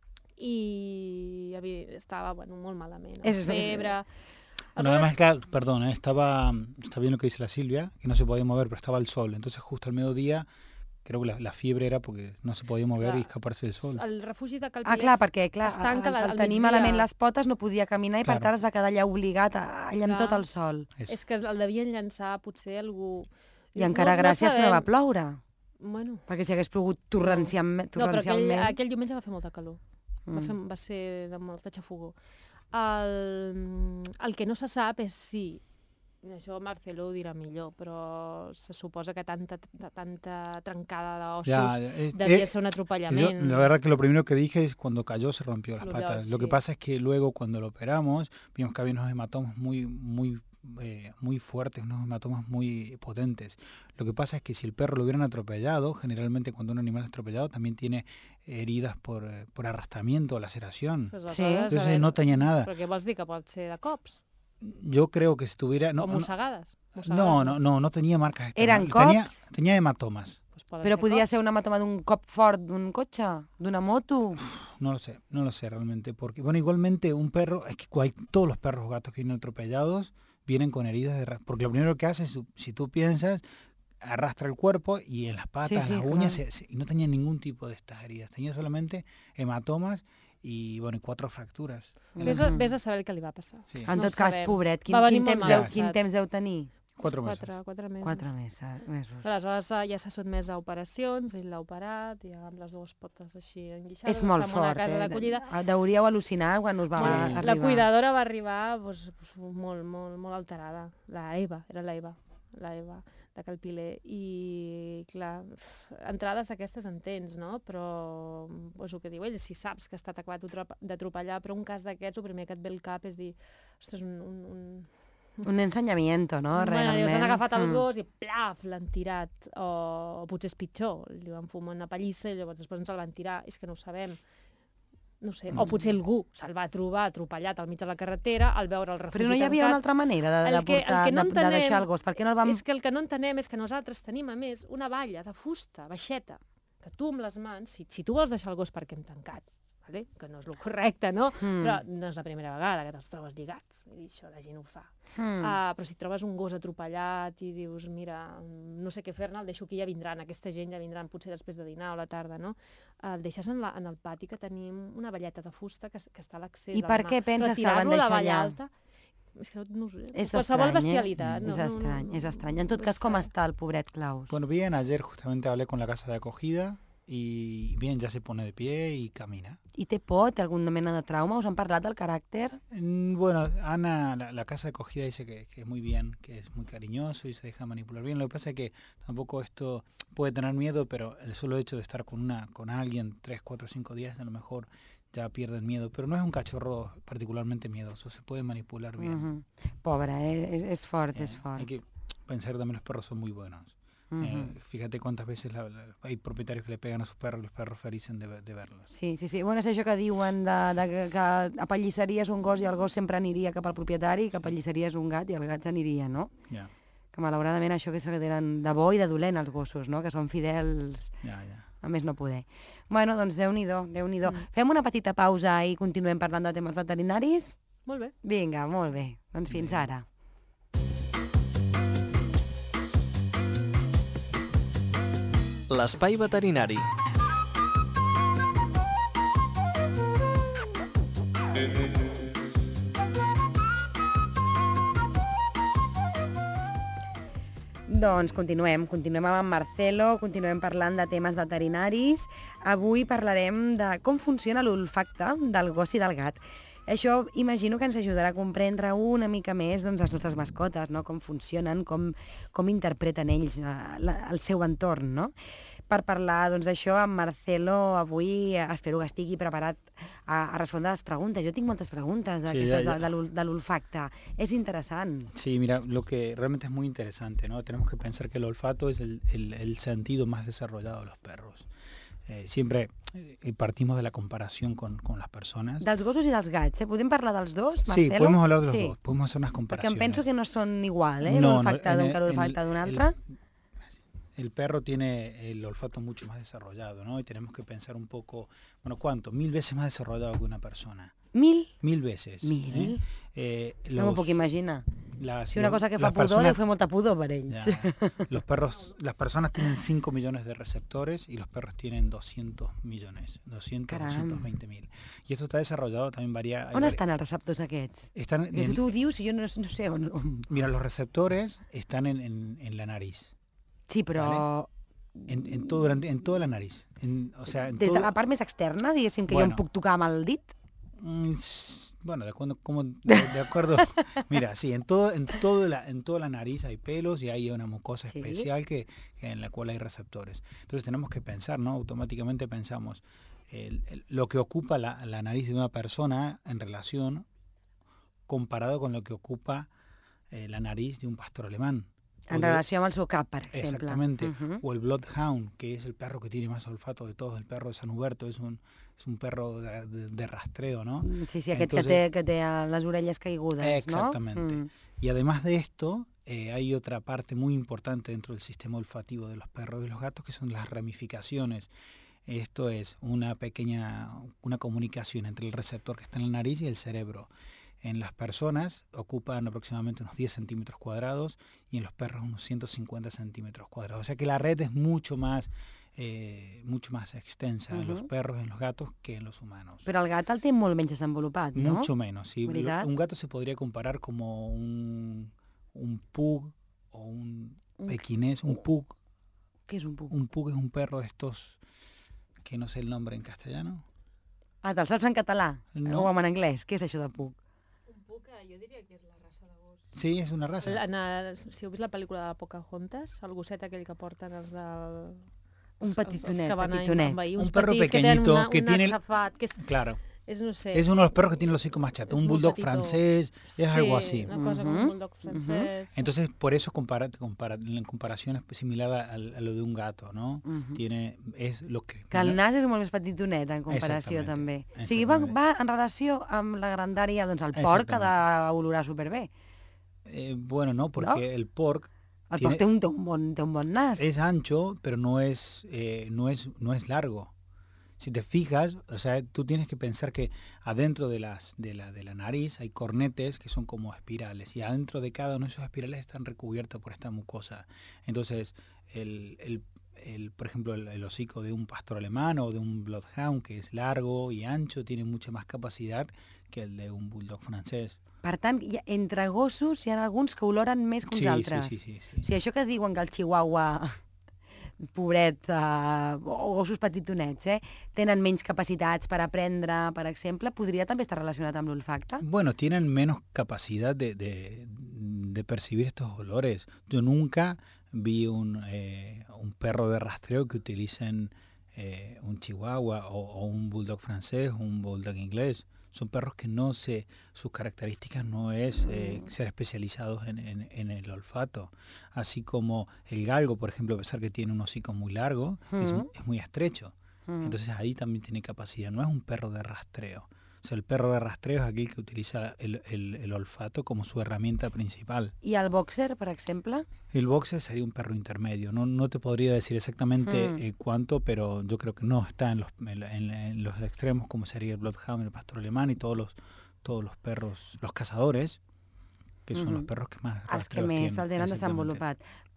I evi- estava bueno, molt malament, amb És- és- febre... Bueno, además, claro, perdón, ¿eh? estaba, está bien lo que dice la Silvia, que no se podía mover, pero estaba el sol. Entonces, justo al mediodía, creo que la, la fiebre era porque no se podía mover Clar. y escaparse del sol. El refugi de Cal Ah, Piler clar, perquè clar, es tanca el, la- el al tenim migdia. malament les potes, no podia caminar i per Claro. tant es va quedar allà obligat a- allà amb Clar. tot el sol. Eso. És que el devien llançar potser algú... I encara gràcies que no va ploure, Bueno, perquè si hagués plogut torrencialment, no, però aquell, torrencialment... aquell diumenge va fer molta calor. Va, fer, Mm. va ser de molta xafogó. El, el que no se sap és si, això Marcelo ho dirà millor, però se suposa que tanta, tanta trencada d'ossos Ya, eh, devia eh, ser un yo, atropellament. la verdad que lo primero que dije es cuando cayó se rompió las Lo patas. veo, Lo que sí. pasa es que luego cuando lo operamos vimos que había unos hematomas muy, muy, eh, muy fuertes, unos hematomas muy potentes. Lo que pasa es que si el perro lo hubieran atropellado, generalmente cuando un animal es atropellado también tiene heridas por, eh, por arrastramiento o laceración. Pues Sí. aleshores, a Entonces veure, no tenía nada. Però què vols dir? Que pot ser de cops? Yo creo que si tuviera... No, o no, mossegades? Mossegades, no, no, no, no tenía marcas Eren externas. Tenía, cops? tenía hematomas. Pues poden Però ser podia cops. ser un hematoma d'un cop fort d'un cotxe, d'una moto... No lo sé, no lo sé realmente. Porque, bueno, igualmente un perro, es que cual- todos los perros o gatos que vienen atropellados vienen con heridas de... ra- Porque lo primero que hace, es, si tú piensas, arrastra el cuerpo y en las patas, sí, las uñas, claro. se- se- y no tenía ningún tipo de estas heridas. Tenía solamente hematomas y, bueno, y cuatro fracturas. en Vés las- a, Mhm. vés a saber el que li va passar. Sí, En No tot ho cas, sabem. pobret, quin, Va venir quin, molt temps mal deu, passat. quin temps deu tenir? cuatro meses. Quatre, quatre mesos. Quatre mesos. mesos. Aleshores eh, ja s'ha sotmès a operacions, ell l'ha operat, ja amb les dues potes així enguixades. És molt està en una fort, casa eh? d'acollida. Deuríeu al·lucinar quan us va Sí. arribar. La cuidadora va arribar pues, pues, molt, molt, molt alterada. La Eva, era la Eva, la Eva de Cal Piler. I, clar, entrades d'aquestes en tens, no? Però, pues, el que diu ell, si saps que està acabat d'atropellar, però un cas d'aquests, el primer que et ve al cap és dir, ostres, un... un, un... Un ensenyamiento, no? Bueno, Realment. dius, han agafat el Mm. gos i plaf, l'han tirat. O, o potser és pitjor, li van fumar una pallissa i llavors després ens el van tirar. És que no ho sabem. No sé. O potser algú se'l va trobar atropellat al mig de la carretera al veure el refugi Però no hi havia una tancat. altra manera de, de, El que- el portar, que no de, de entenem deixar el gos? Per què no el vam... És que el que no entenem és que nosaltres tenim, a més, una valla de fusta, baixeta, que tu amb les mans, si, si tu vols deixar el gos perquè hem tancat, vale? Que no és el correcte, no? Mm. Però no és la primera vegada que te'ls trobes lligats. Vull dir, això la gent ho fa. Mm. Uh, però si trobes un gos atropellat i dius, mira, no sé què fer-ne, el deixo aquí, ja vindran, aquesta gent ja vindran potser després de dinar o a la tarda, no? Uh, el deixes en, la, en el pati, que tenim una valleta de fusta que, que està a l'accés. I de la per mà. què penses que el van Retirar-lo a la deixar valla allà? alta, és que no, no ho sé. És Qualsevol estrany, bestialitat. eh? No, és no, estrany, no, és estrany. En tot no cas, com sé. està el pobret Claus? Bueno, bien, ayer justamente hablé con la casa de acogida y bien, ya se pone de pie y camina. I té por? Té alguna mena de trauma? Us han parlat del caràcter? Mm, Bueno, Ana, la, la casa de acogida dice que, que es muy bien, que es muy cariñoso y se deja manipular bien. Lo que pasa es que tampoco esto puede tener miedo, pero el solo hecho de estar con una con alguien tres, cuatro, cinco días a lo mejor ya pierde el miedo. Pero no es un cachorro particularmente miedoso, se puede manipular bien. Mhm. Pobre, eh? és, és fort, Eh, és fort. hay que pensar que también los perros son muy buenos. Mhm. Eh, fíjate cuántas veces la- la- hay propietarios que le pegan a sus perros y los perros felicen de, ve- de verlos. Sí, sí, sí. Bueno, és això que diuen de, de que, que apallissaries un gos i el gos sempre aniria cap al propietari, que apallissaries un gat i el gat s'aniria, no? Ya, Que malauradament això que se tenen de bo i de dolent els gossos, no? Que són fidels ya, ya. a més no poder. Bueno, doncs Déu-n'hi-do, Déu-n'hi-do. Mm. Fem una petita pausa i continuem parlant de temes veterinaris? Molt bé. Vinga, molt bé. Doncs fins Bé. ara. l'espai veterinari. Doncs continuem, continuem amb en Marcelo, continuem parlant de temes veterinaris. Avui parlarem de com funciona l'olfacte del gos i del gat. Això imagino que ens ajudarà a comprendre una mica més doncs, les nostres mascotes, no? Com funcionen, com, com interpreten ells eh, la, el seu entorn, no? Per parlar doncs, d'això amb Marcelo avui eh, espero que estigui preparat a, a respondre les preguntes. Jo tinc moltes preguntes d'aquestes Sí, ya, ya. de, de, l'ol- de l'olfacte. És interessant. Sí, mira, lo que realmente es muy interesante, ¿no? Tenemos que pensar que el olfato es el, el- el sentido más desarrollado de los perros. Eh, siempre eh, partimos de la comparación con, con las personas. Dels gossos i dels gats, eh? Podem parlar dels dos, Sí, Marcelo? podemos hablar de los Sí. dos, podemos hacer unas Perquè comparaciones. em penso que no són igual, eh? No, no, L'olfacte en d'un el- que l'olfacte en d'un el- altre. El perro tiene el olfato mucho más desarrollado, ¿no? Y tenemos que pensar un poco, bueno, ¿cuánto? Mil veces más desarrollado que una persona. Mil? Mil veces. Mil? ¿eh? Eh, No m'ho los- puc imaginar. las- Si una los- cosa que fa las pudor, personas- deu fer molta pudor per ells. Ya. Los perros, las personas tienen cinco millones de receptores y los perros tienen doscientos millones, doscientos, Caram. doscientos veinte mil. Y esto está desarrollado también varía. hay On vari- estan els receptors aquests? Están Que tu, en- tu ho dius i jo no, no sé on... on- mira, los receptores están en, en- en la nariz, Sí, però en, en, todo, durante- en toda la nariz. En- o sea, en des de todo- la part més externa, diguéssim, que jo Bueno. em puc tocar amb el dit? Mm, s- Bueno, de acuerdo, como, de, de acuerdo. Mira, sí, en todo, en todo la, en toda la nariz hay pelos y hay una mucosa Sí. especial que, que en la cual hay receptores. Entonces tenemos que pensar, ¿no? Automáticamente pensamos el- el- lo que ocupa la, la nariz de una persona en relación comparado con lo que ocupa eh, la nariz de un pastor alemán. O En de- relació amb el seu cap, per exemple. Exactamente. Mhm. O el Bloodhound, que es el perro que tiene más olfato de todos. El perro de San Huberto es un, es un perro de, de- de rastreo, ¿no? Sí, sí, aquest Entonces- que, té, que té eh, les orelles caigudes, Exactamente. no? Mm. Y además de esto, eh, hay otra parte muy importante dentro del sistema olfativo de los perros y los gatos, que son las ramificaciones. Esto es una pequeña una comunicación entre el receptor que está en la nariz y el cerebro. En las personas ocupan aproximadamente unos diez centímetros cuadrados y en los perros unos ciento cincuenta centímetros cuadrados. O sea que la red es mucho más, eh, mucho más extensa en los Ujú. perros y en los gatos que en los humanos. Però el gat el té molt menys desenvolupat, no? Mucho menos. Sí. Lo- ¿Verdad? Un gato se podría comparar como un, un pug o un Un- pequinés. Un pug, Què és un puc? un pug es un perro de estos que no sé el nombre en castellano. Ah, te'l saps en català? No. O en anglès? Què és això de puc? Un puc, jo diria que és la raça de gos. Sí, es una raza. En, el, si heu vist la pel·lícula de Pocahontas, el gosset aquell que porten els del... Un els- els- els petitonet, que van a petitonet. envair, Un uns perro petits que tenen pequeñito una, que un tiene el- artefat, que és, Claro. és, no sé... Es uno de los perros que tiene el hocico más chato. Es Un muy bulldog patito. francés. Es algo Sí, así. una cosa com Ujú, un bulldog francès. Entonces, por eso compara, compara, la comparación es similar a, a lo de un gato, ¿no? Mhm. Tiene, es lo que... Que el nas és molt més petitonet en comparació, Exactamente, també. O sigui, va, exactament. va en relació amb la grandària, doncs el porc que ha d'olorar superbé. Eh, bueno, no, porque ¿No? el porc El Tiene- porc té un, té un, bon, té un bon nas. es ancho, pero no es, eh, no es, no es largo. Si te fijas, o sea, tú tienes que pensar que adentro de las de la de la nariz hay cornetes que son como espirales y adentro de cada uno de esos espirales están recubiertos por esta mucosa. Entonces, el, el, el, por ejemplo, el, el hocico de un pastor alemán o de un bloodhound que es largo y ancho tiene mucha más capacidad que el de un bulldog francés. Per tant, hi ha, entre gossos hi ha alguns que oloren més que uns Sí, sí, altres. sí, sí, sí. O sigui, això que diuen que el chihuahua, pobret, eh, o gossos petitonets, eh, tenen menys capacitats per aprendre, per exemple, podria també estar relacionat amb l'olfacte? Bueno, tienen menos capacidad de, de, de percibir estos olores. Yo nunca vi un, eh, un perro de rastreo que utilicen eh, un chihuahua o, o un bulldog francés o un bulldog inglés. Son perros que no se, sus características no es eh, ser especializados en, en, en el olfato. Así como el galgo, por ejemplo, a pesar que tiene un hocico muy largo, es, Ujú. es muy estrecho. Mm. Entonces ahí también tiene capacidad. No es un perro de rastreo. O sea, el perro de rastreo es aquel que utiliza el, el, el olfato como su herramienta principal. I el boxer, per exemple? El boxer sería un perro intermedio. No, no te podría decir exactamente Mm. eh, cuánto, pero yo creo que no está en los, en, en- en los extremos como sería el Bloodhound, el pastor alemán y todos los, todos los perros, los cazadores, que son Ujú. los perros que más Els que rastreos més tienen. el tenen Exactamente. desenvolupat.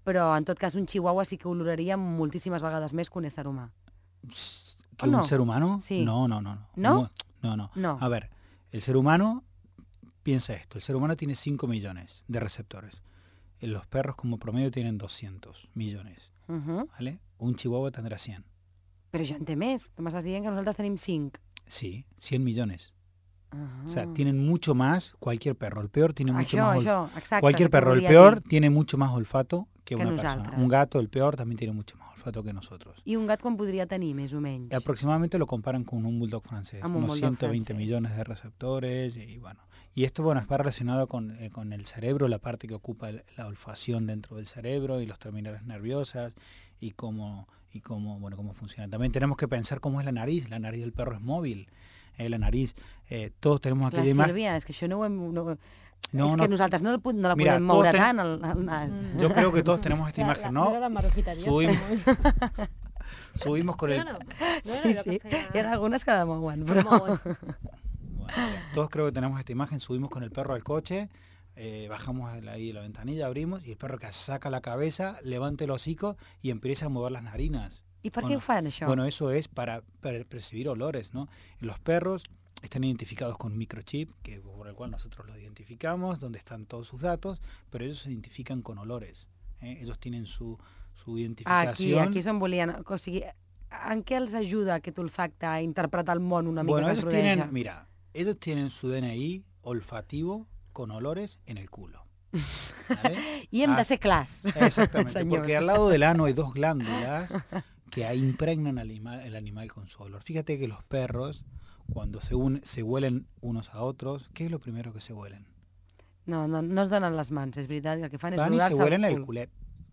Però, en tot cas, un chihuahua sí que oloraria moltíssimes vegades més que un ésser humà. ¿Que ¿O no? un ser humano? Sí. No, no, no. ¿No? No, no. No. A ver, el ser humano, piensa esto, el ser humano tiene cinco millones de receptores. Los perros como promedio tienen doscientos millones, Uh -huh. ¿vale? Un chihuahua tendrà cien. Però ja en té més. Tu m'estàs dient que nosaltres tenim cinc. Sí, cien millones. Uh-huh. O sea, tienen mucho más cualquier perro. El peor tiene mucho Això, más això, olfato. exacte. Cualquier el que perro, el volia peor, dir. tiene mucho más olfato que, Que una nosaltres. persona. Un gato, el peor, también tiene mucho más olfato que nosotros. I un gat quan podria tenir, més o menys? Y aproximadamente lo comparan con un bulldog francés. Amb un unos bulldog ciento veinte francés. millones de receptores y bueno. Y esto, bueno, está relacionado con, eh, con el cerebro, la parte que ocupa el- la olfacción dentro del cerebro y los terminales nerviosas y cómo, y cómo, bueno, cómo funciona. También tenemos que pensar cómo es la nariz. La nariz del perro es móvil. Eh, la nariz, eh, todos tenemos Clar, aquella imagen. Sílvia, és que això no ho hem... No, No, és no. que nosaltres no, la pod- no la Mira, podem todos moure ten- tant, el, el nas. Mm. Yo creo que todos tenemos esta La- imagen, la, ¿no? Era la marroquiteria. Subim- està molt- Subimos con No, el... no, no Sí, era allò sí. que feia... Hi ha algunes que demouen, però... Molt. Bueno, mira, todos creo que tenemos esta imagen, subimos con el perro al coche, eh, bajamos el- ahí la ventanilla, abrimos y el perro que saca la cabeza, levanta el hocico y empieza a mover las narinas. I per què Bueno, ho fan, això? Bueno, eso es para, para percibir olores, ¿no? Los perros están identificados con un microchip, que, por el cual nosotros los identificamos, donde están todos sus datos, pero ellos se identifican con olores. ¿eh? Ellos tienen su, su Aquí, identificación. aquí és on volien... O sigui, en què els ajuda aquest olfacte a interpretar el món una mica Bueno, que ellos els rodeja? tienen, mira, ellos tienen su D N I olfativo con olores en el culo. ¿vale? I hem Ah, de ser clars, Exactamente, senyors. porque al lado del ano hay dos glándulas que ahí impregnan al animal, el animal con su olor. Fíjate que los perros, cuando se, un, se huelen unos a otros, ¿qué es lo primero que se huelen? No, no, no es donen les mans, és veritat, el que fan és Van y se rodar-se huelen el el cul. culet.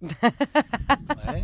¿Vale?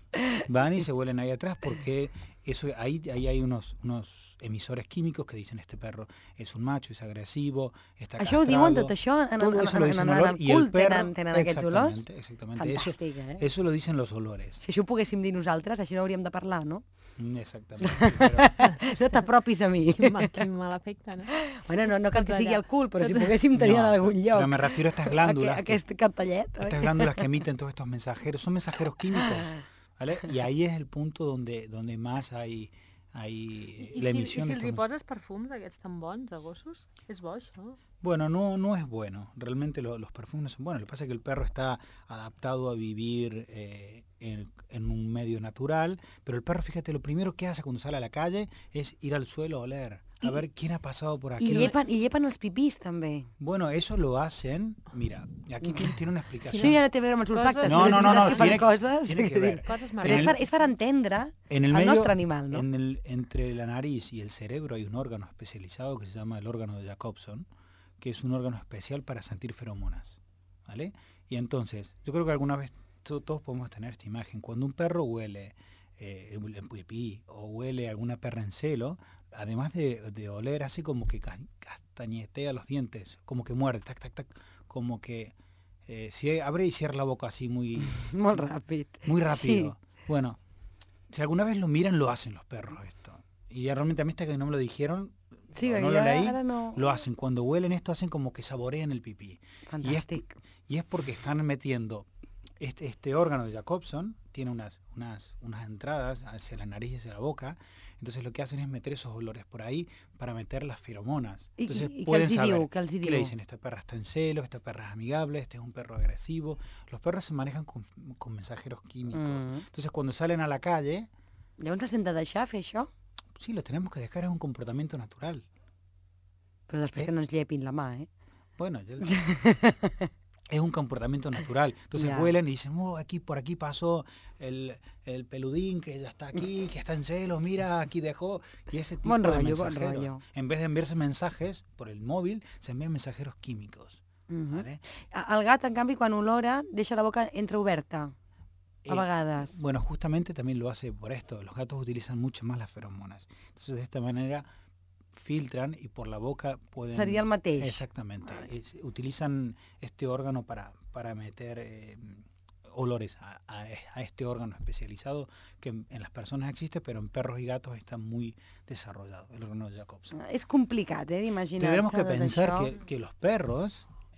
Van y se huelen ahí atrás porque eso ahí, ahí hay unos, unos emisores químicos que dicen este perro es un macho, es agresivo, está Això ho diuen castrado. tot això? En, Todo en, eso lo en, dicen en, en olor el y cul el perro, tenen, tenen aquests olors? exactamente, exactamente. Eso, Fantàstic, eh? eso lo dicen los olores. Si això ho poguéssim dir nosaltres, així no hauríem de parlar, no? Mm, Exactamente. Pero- No t'apropis a mi. Quin mal, quin mal efecte, no? Bueno, no, no cal que Tots sigui allà. al cul, però si Tots- poguéssim tenir en No, algun lloc. Pero me refiero a estas glándulas, Aqu- que, Aquest cartellet. estas glándulas que emiten todos estos mensajeros, son mensajeros químicos, ¿vale? Y ahí es el punto donde, donde más hay, hay I, la si, i emisión si de els estos hi mensajeros. poses perfums d'aquests tan bons, de gossos? És bo, això? Bueno, no, no es bueno. Realmente lo- los perfumes no son buenos. Lo que pasa es que el perro está adaptado a vivir eh, en, en un medio natural, pero el perro, fíjate, lo primero que hace cuando sale a la calle es ir al suelo a oler, a Y- ver quién ha pasado por I aquí. llepen, I llepen els pipís, també. Bueno, eso lo hacen, mira, aquí tiene, tiene una Això explicación. ja no té a veure amb els Coses- olfactes, No, però és no, no, veritat no, que fan tiene- coses. tiene que ver. Coses Però és En el- per, és per entendre En el el medio, nostre animal, no? en el, entre la nariz y el cerebro hay un órgano especializado que se llama el órgano de Jacobson, que es un órgano especial para sentir feromonas, ¿vale? Y entonces, yo creo que alguna vez to- todos podemos tener esta imagen. Cuando un perro huele eh, el pipí o huele alguna perra en celo, además de, de oler, hace como que ca- castañetea los dientes, como que muerde, tac, tac, tac, como que eh, si abre y cierra la boca así muy, Molt ràpid. muy rápido. Bueno, si alguna vez lo miran, lo hacen los perros esto. Y ya realmente a mí hasta que no me lo dijeron, Sí, o perquè no jo lo leí, ara no... lo hacen. Cuando huelen esto, hacen como que saborean el pipí. Fantàstic. Y es porque están metiendo este, este órgano de Jacobson, tiene unas, unas, unas entradas hacia la nariz y hacia la boca. Entonces lo que hacen es meter esos olores por ahí para meter las feromonas. I, Entonces i, i què pueden els hi saber. diu? Què els hi ¿Qué diu? le dicen? Esta perra está en celo, esta perra es amigable, este es un perro agresivo. Los perros se manejan con, con mensajeros químicos. Mm. Entonces cuando salen a la calle, Llavors els hem de deixar fer això? sí, lo tenemos que dejar, es un comportamiento natural. Però després Eh? que no ens llepin la mà, eh? Bueno, ya- es un comportamiento natural. Entonces Ya. huelen y dicen, oh, aquí por aquí pasó el, el peludín que ya está aquí, que está en celo, mira, aquí dejó. Y ese tipo Bon de rotllo, bon mensajeros. rotllo. En vez de enviarse mensajes por el móvil, se envían mensajeros químicos. Mhm. ¿vale? A- El gat, en canvi, quan olora, deixa la boca entreoberta, a Eh, vegades. Bueno, justamente también lo hace por esto. Los gatos utilizan mucho más las feromonas. Entonces de esta manera filtran y por la boca pueden... Seria el mateix. Exactamente. Es- utilizan este órgano para, para meter eh, olores a, a- a este órgano especializado que en, en las personas existe, pero en perros y gatos está muy desarrollado, el órgano de Jacobson. És complicat, eh, d'imaginar-se Tendremos que tot pensar això. que, que los perros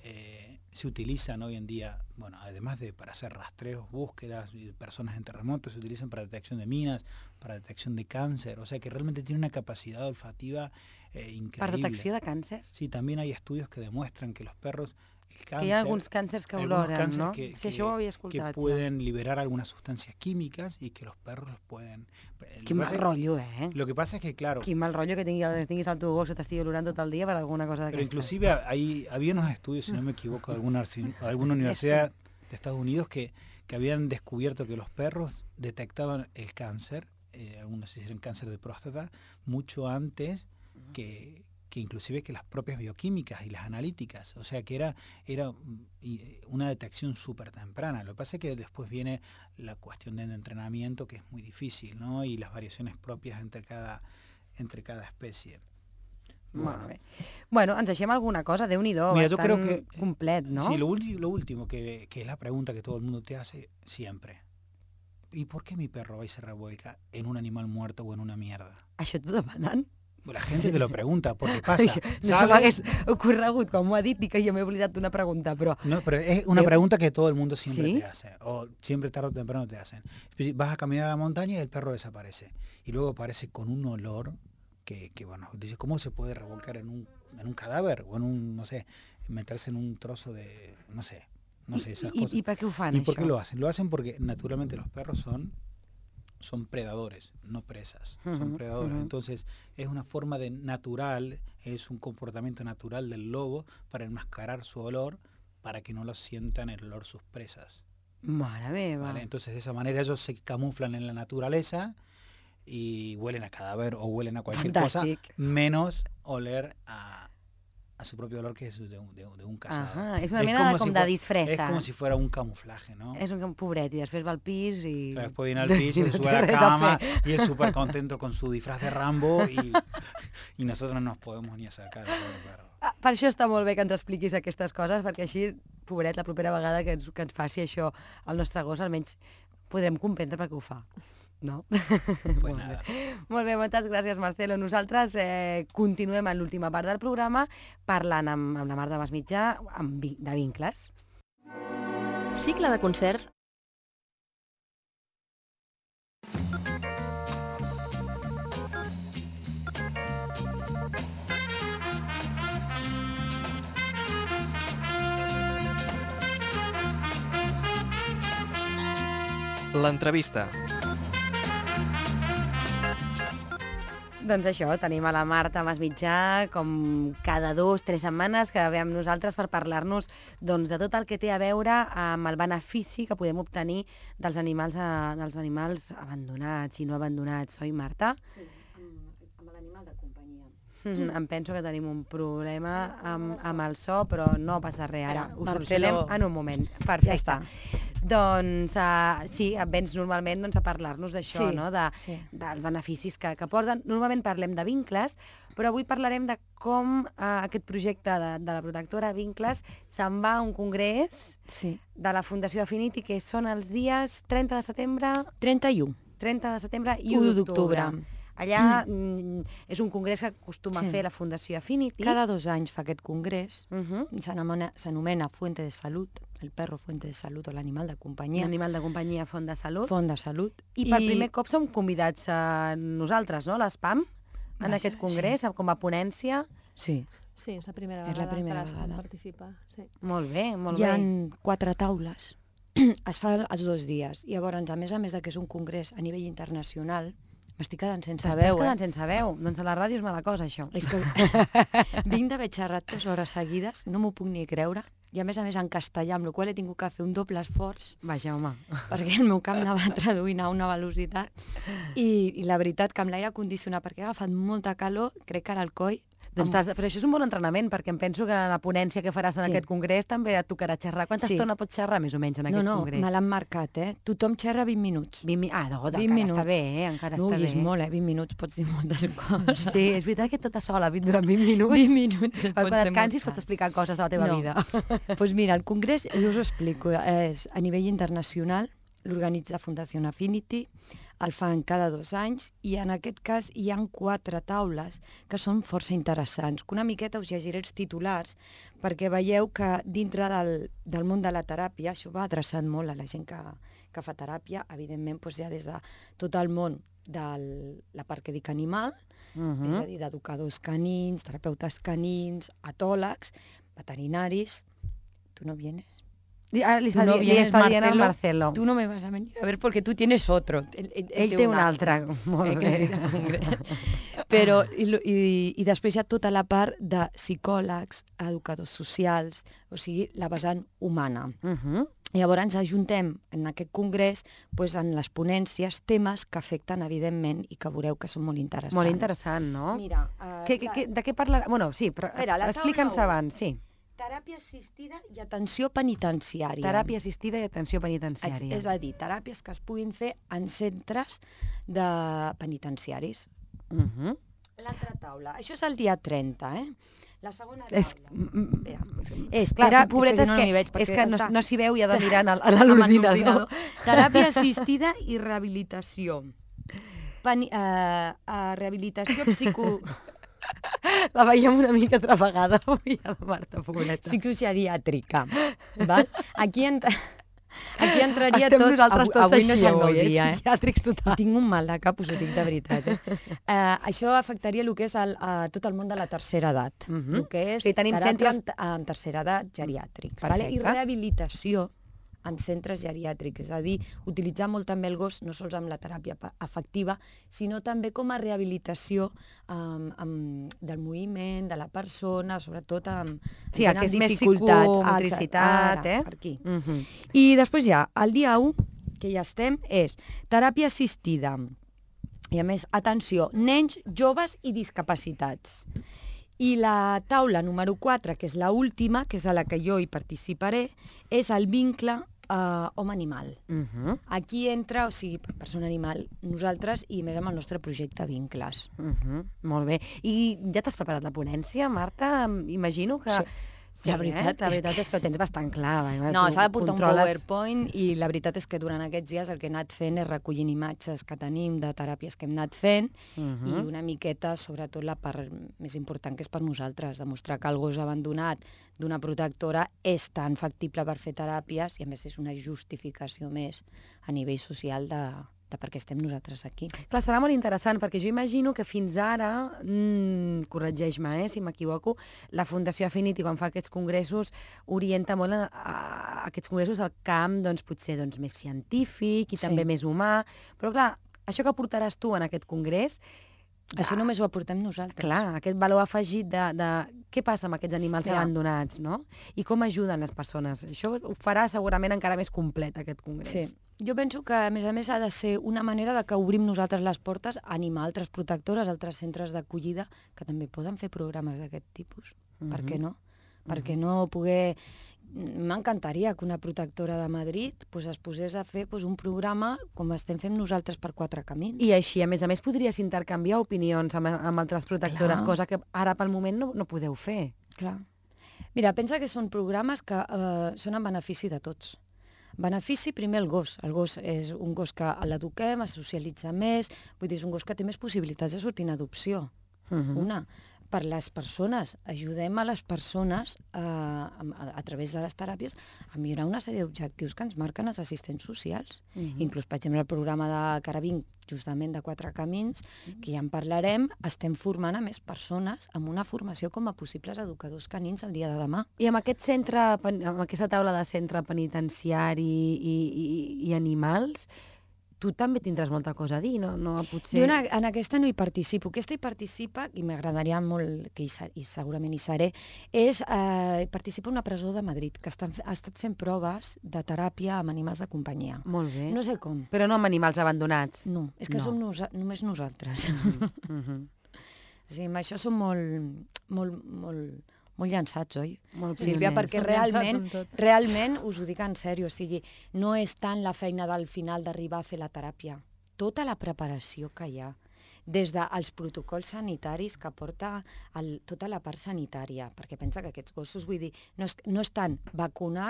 eh, se utilizan hoy en día, bueno, además de para hacer rastreos, búsquedas de personas en terremotos, se utilizan para detección de minas, para detección de cáncer, o sea que realmente tiene una capacidad olfativa eh, increíble. Per detecció de càncer? Sí, también hay estudios que demuestran que los perros, el cáncer, que hi ha alguns càncers que oloren, ¿no? Que, sí, que, això ho havia que escoltat. pueden ja. liberar algunas sustancias químicas y que los perros los pueden... Quin mal rotllo, eh? Lo que pasa es que, claro... Quin mal rotllo que tinguis, tinguis el teu gos que t'estigui olorant tot el dia per alguna cosa d'aquestes. Pero inclusive hay, había unos estudios, si no me equivoco, de alguna, alguna universidad de Estados Unidos que, que habían descubierto que los perros detectaban el cáncer, eh, algunos hicieron cáncer de próstata, mucho antes que... que inclusive que las propias bioquímicas y las analíticas, o sea que era, era una detección súper temprana. Lo que pasa es que después viene la cuestión del entrenamiento, que es muy difícil, ¿no? Y las variaciones propias entre cada, entre cada especie. Bueno, bueno, bueno, ens deixem alguna cosa, Déu-n'hi-do, bastant creo que, complet, ¿no? Sí, lo, lo último, que, que es la pregunta que todo el mundo te hace siempre. ¿Y por qué mi perro va y se revuelca en un animal muerto o en una mierda? Això t'ho demanen? La gente te lo pregunta, porque pasa. No se m'hagués ocorregut, com m'ho ha dit, i que jo m'he oblidat d'una pregunta, però... No, pero es una pregunta que todo el mundo siempre ¿Sí? te hace, o siempre tarde o temprano te hacen. Vas a caminar a la montaña y el perro desaparece. Y luego aparece con un olor que, que bueno, dice, ¿cómo se puede revolcar en un, en un cadáver? O en un, no sé, meterse en un trozo de, no sé, no sé, esas I, cosas. ¿Y para qué ho fan, ¿Y això? por qué lo hacen? Lo hacen porque naturalmente los perros son... son predadores, no presas, uh-huh, son predadores. Uh-huh. Entonces es una forma de natural, es un comportamiento natural del lobo para enmascarar su olor, para que no lo sientan el olor sus presas. Mare meva. ¿Vale? Entonces de esa manera ellos se camuflan en la naturaleza y huelen a cadáver o huelen a cualquier Fantàstic. cosa, menos oler a... a su propio olor, que es de un, de un, de un cazador. Ajá, és una es mena de, com si de disfressa. Es como si fuera un camuflaje, ¿no? És un pobret, i després va al pis i... Claro, después viene al piso, se sube a la cama y es súper contento con su disfraz de Rambo y, y nosotros no nos podemos ni acercar al pobre perro. Ah, per això està molt bé que ens expliquis aquestes coses, perquè així, pobret, la propera vegada que ens, que ens faci això al nostre gos, almenys podrem comprendre per què ho fa. No? Pues molt, nada. bé. Molt bé, moltes gràcies, Marcelo. Nosaltres eh, continuem en l'última part del programa parlant amb, amb la Marta Masmitjà amb, vi- de vincles. Cicle de concerts L'entrevista. Doncs això, tenim a la Marta Masmitjà com cada dos, tres setmanes que ve amb nosaltres per parlar-nos doncs, de tot el que té a veure amb el benefici que podem obtenir dels animals, a, dels animals abandonats i no abandonats, oi, Marta? Sí, amb, amb l'animal de companyia. Mm, em penso que tenim un problema amb, amb el so, però no passa res ara. Ho Marcelo. solucionem en un moment. Perfecte. Ja està. Doncs uh, sí, et vens normalment doncs, a parlar-nos d'això, Sí, no? de, sí. dels beneficis que, que porten. Normalment parlem de vincles, però avui parlarem de com uh, aquest projecte de, de la protectora Vincles se'n va a un congrés Sí. de la Fundació Affinity, que són els dies trenta de setembre, trenta i u. trenta de setembre i u u d'octubre. d'octubre. Allà mm. és un congrés que acostuma Sí. a fer la Fundació Affinity. Cada dos anys fa aquest congrés. Uh -huh. S'anomena s'anomena Fuente de Salut, el perro Fuente de Salut o l'animal de Un companyia. animal de companyia, Font de Salut. Font de Salut. I per primer cop som convidats a nosaltres, no?, l'Espam, en Va aquest ser, congrés, sí. com a ponència. Sí. Sí, és la primera És la vegada primera que l'Espam vegada. participa. Sí. Molt bé, molt Hi ha bé. quatre taules. Es fa els dos dies. I llavors, a més a més de que és un congrés a nivell internacional, m'estic quedant sense T'estàs veu, quedant eh? sense veu. Doncs a la ràdio és mala cosa, això. És que vinc d'haver xerrat dues hores seguides, no m'ho puc ni creure, i a més a més en castellà, amb la qual he tingut que fer un doble esforç, Vaja, home. perquè el meu cap anava traduint a una velocitat, i, i la veritat que amb l'aire condicionat, perquè he agafat molta calor, crec que ara el coll... Doncs amb- t'has, però això és un bon entrenament, perquè em penso que la ponència que faràs en Sí. aquest congrés també et tocarà xerrar. Quanta Sí. estona pots xerrar, més o menys, en No, aquest no, congrés? me l'han marcat, eh? Tothom xerra vint minuts. vint mi... Ah, no, vint encara minuts. està bé, eh? Encara No, està i bé. és molt, eh? vint minuts pots dir moltes coses. Sí, és veritat que tota sola, durant vint minuts. vint minuts. Quan pot et ser cansis molt pots explicar coses de la teva No. vida. Doncs pues mira, el congrés, jo us ho explico, és a nivell internacional, l'organitza Fundació Affinity, el fan cada dos anys i en aquest cas hi han quatre taules que són força interessants. Que una miqueta us llegiré els titulars perquè veieu que dintre del, del món de la teràpia, això va adreçat molt a la gent que, que fa teràpia, evidentment doncs ja des de tot el món de la part que dic animal, uh-huh. és a dir, d'educadors canins, terapeutes canins, etòlegs, veterinaris. Tu no vienes? Ara li, Tu està, no di- li vienes, està dient al Marcelo. Marcelo. Tu no me vas a venir a ver porque tú tienes otro. Ell, ell, Ell té un altre. Molt Eh, que bé. sí, de congrés. Però, i, lo- i, i després hi ha tota la part de psicòlegs, educadors socials, o sigui, la vessant humana. Uh-huh. Llavors ens ajuntem en aquest congrés pues, en les ponències temes que afecten, evidentment, i que veureu que són molt interessants. Molt interessant, no? Mira, uh, Que, que, que, de què parlarà? Bueno, sí, però Espera, la taula explica'ns u. abans, sí. teràpia assistida i atenció penitenciària. Teràpia assistida i atenció És, penitenciària. és a dir, teràpies que es puguin fer en centres de penitenciaris. Uh-huh. L'altra taula, això és el dia trenta, eh? La segona taula. És, mm, Espera. És, clar, terà- pobreta, és és que, que, no m'hi veig és perquè que no, està no s'hi veu i ha de mirar en el- en amb l'ordinador. Teràpia assistida i rehabilitació. Pani, eh, eh, rehabilitació psico... La veiem una mica trafegada avui a la Marta, pobreta. psicogeriàtrica. Val? Aquí, ent... Aquí entraria Estem tot... nosaltres avui, tots avui no així és el meu avui, eh? dia, eh? Psiquiàtrics total. Tinc un mal de cap, us ho dic de veritat. Eh? Uh, això afectaria el que és el, uh, tot el món de la tercera edat. Mhm. El que és Sí, tenim teràpia centres- en, en tercera edat geriàtrics. Perfecte. Vale? I rehabilitació en centres geriàtrics, és a dir, utilitzar molt també el gos, no sols amb la teràpia pa- afectiva, sinó també com a rehabilitació um, amb, del moviment, de la persona, sobretot amb, Sí, gent el que és amb més dificultats, psicó, exacte, motricitat, ara, eh? per aquí. Uh-huh. I després ja, el dia u, que ja estem, és teràpia assistida. I a més, atenció, nens, joves i discapacitats. I la taula número quatre, que és la última, que és a la que jo hi participaré, és el vincle eh, home-animal. Uh-huh. Aquí entra, o sigui, persona-animal, nosaltres i més amb el nostre projecte Vincles. Uh-huh. Molt bé. I ja t'has preparat la ponència, Marta? Imagino que... Sí. Sí, La veritat eh? La veritat és que ho tens bastant clar. Va, No, tu s'ha de portar controles- un PowerPoint i la veritat és que durant aquests dies el que he anat fent és recollint imatges que tenim de teràpies que hem anat fent Mhm. i una miqueta, sobretot la part més important que és per nosaltres, demostrar que el gos abandonat d'una protectora és tan factible per fer teràpies i a més és una justificació més a nivell social de, de per què estem nosaltres aquí. Clar, serà molt interessant, perquè jo imagino que fins ara, mmm, corregeix-me, eh, si m'equivoco, la Fundació Affinity, quan fa aquests congressos, orienta molt a, a aquests congressos al camp, doncs, potser doncs, més científic i Sí. també més humà. Però, clar, això que portaràs tu en aquest congrés, Això només ho aportem nosaltres. clar, aquest valor afegit de, de què passa amb aquests animals Ja. abandonats, no? I com ajuden les persones. Això ho farà segurament encara més complet, aquest congrés. Sí. Jo penso que, a més a més, ha de ser una manera de que obrim nosaltres les portes a animar altres protectores, altres centres d'acollida, que també poden fer programes d'aquest tipus. Mm -hmm. Per què no? Per què no poder... M'encantaria que una protectora de Madrid pues, es posés a fer pues, un programa com estem fent nosaltres per Quatre Camins. I així, a més a més, podries intercanviar opinions amb, amb altres protectores, Clar. cosa que ara pel moment no, no podeu fer. Clar. Mira, pensa que són programes que eh, són en benefici de tots. Benefici primer el gos. El gos és un gos que l'eduquem, es socialitza més, vull dir, és un gos que té més possibilitats de sortir en adopció. Uh -huh. Una, per les persones, ajudem a les persones eh, a, a, a través de les teràpies a millorar una sèrie d'objectius que ens marquen els assistents socials. Uh -huh. Inclús, per exemple, el programa de Carabin, justament de Quatre Camins, que ja en parlarem, estem formant a més persones amb una formació com a possibles educadors canins el dia de demà. I amb aquest centre, pen- amb aquesta taula de centre penitenciari i, i, i animals, tu també tindràs molta cosa a dir, no? no potser... Jo en, en aquesta no hi participo. Aquesta hi participa, i m'agradaria molt, que hi, ser, i segurament hi seré, és eh, participa una presó de Madrid, que estan, ha estat fent proves de teràpia amb animals de companyia. Molt bé. No sé com. Però no amb animals abandonats. No, és que No. som nosa només nosaltres. Uh -huh. O sigui, amb això som molt, molt, molt, molt llançats, oi? Molt Sílvia, pioners. perquè Som llançats realment, amb tot. realment us ho dic en sèrio, o sigui, no és tant la feina del final d'arribar a fer la teràpia. Tota la preparació que hi ha, des dels protocols sanitaris que porta el, tota la part sanitària, perquè pensa que aquests gossos, vull dir, no, és, no estan vacunats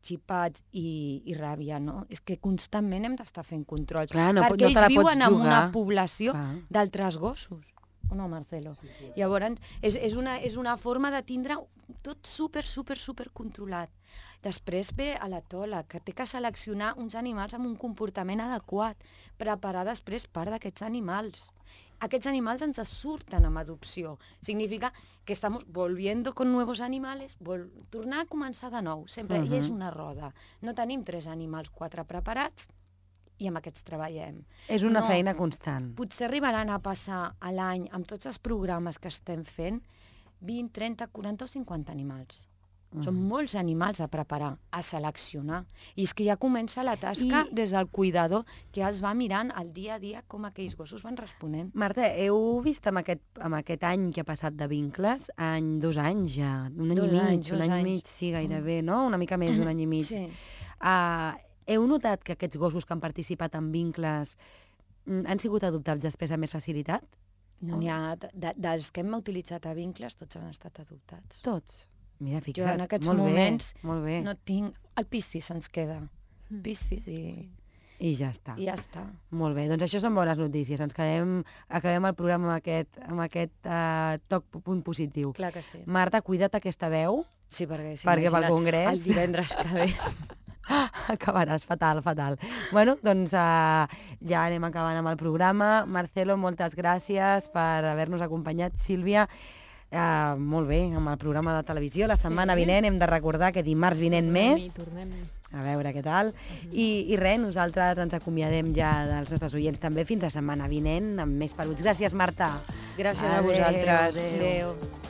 xipats i, i ràbia, no? És que constantment hem d'estar fent controls. Clar, no, perquè no te la ells viuen pots en jugar. una població Clar. d'altres gossos. O no, Marcelo? Sí, sí. Llavors, és, és, una, és una forma de tindre tot super, super, super controlat. Després ve a la tola, que té que seleccionar uns animals amb un comportament adequat, preparar després part d'aquests animals. Aquests animals ens surten amb adopció. Significa que estamos volviendo con nuevos animales, vol... tornar a començar de nou. Sempre uh-huh. és una roda. No tenim tres animals, quatre preparats, i amb aquests treballem. És una no, feina constant. Potser arribaran a passar a l'any, amb tots els programes que estem fent, vint, trenta, quaranta o cinquanta animals. Uh-huh. Són molts animals a preparar, a seleccionar. I és que ja comença la tasca I... des del cuidador, que els va mirant el dia a dia com aquells gossos van responent. Marta, heu vist amb aquest, amb aquest any que ha passat de vincles, any, dos anys ja, un any dos i mig, anys, un any anys. i mig, sí, gairebé, no? Una mica més d'un any i mig. Sí. Uh, heu notat que aquests gossos que han participat en vincles mm, han sigut adoptats després amb més facilitat? No n'hi ha... De, dels que hem utilitzat a vincles, tots han estat adoptats. Tots? Mira, fixa't, jo en aquests molt moments bé, molt bé. no tinc... El pistis ens queda. Mm. Pistis i... Sí. I ja està. I ja està. Molt bé, doncs això són bones notícies. Ens quedem, acabem el programa amb aquest, amb aquest uh, toc punt positiu. Clar que sí. Marta, cuida't aquesta veu. Sí, perquè, si perquè pel congrés... El divendres que ve... acabaràs fatal, fatal. Bueno, doncs uh, ja anem acabant amb el programa. Marcelo, moltes gràcies per haver-nos acompanyat. Sílvia, uh, molt bé, amb el programa de televisió. La setmana sí. vinent hem de recordar que dimarts vinent tornem més. Tornem-hi. A veure què tal. Uh-huh. I, I res, nosaltres ens acomiadem ja dels nostres oients també fins la setmana vinent amb més peluts. Gràcies, Marta. Gràcies adeu, a vosaltres. Adéu. Adéu.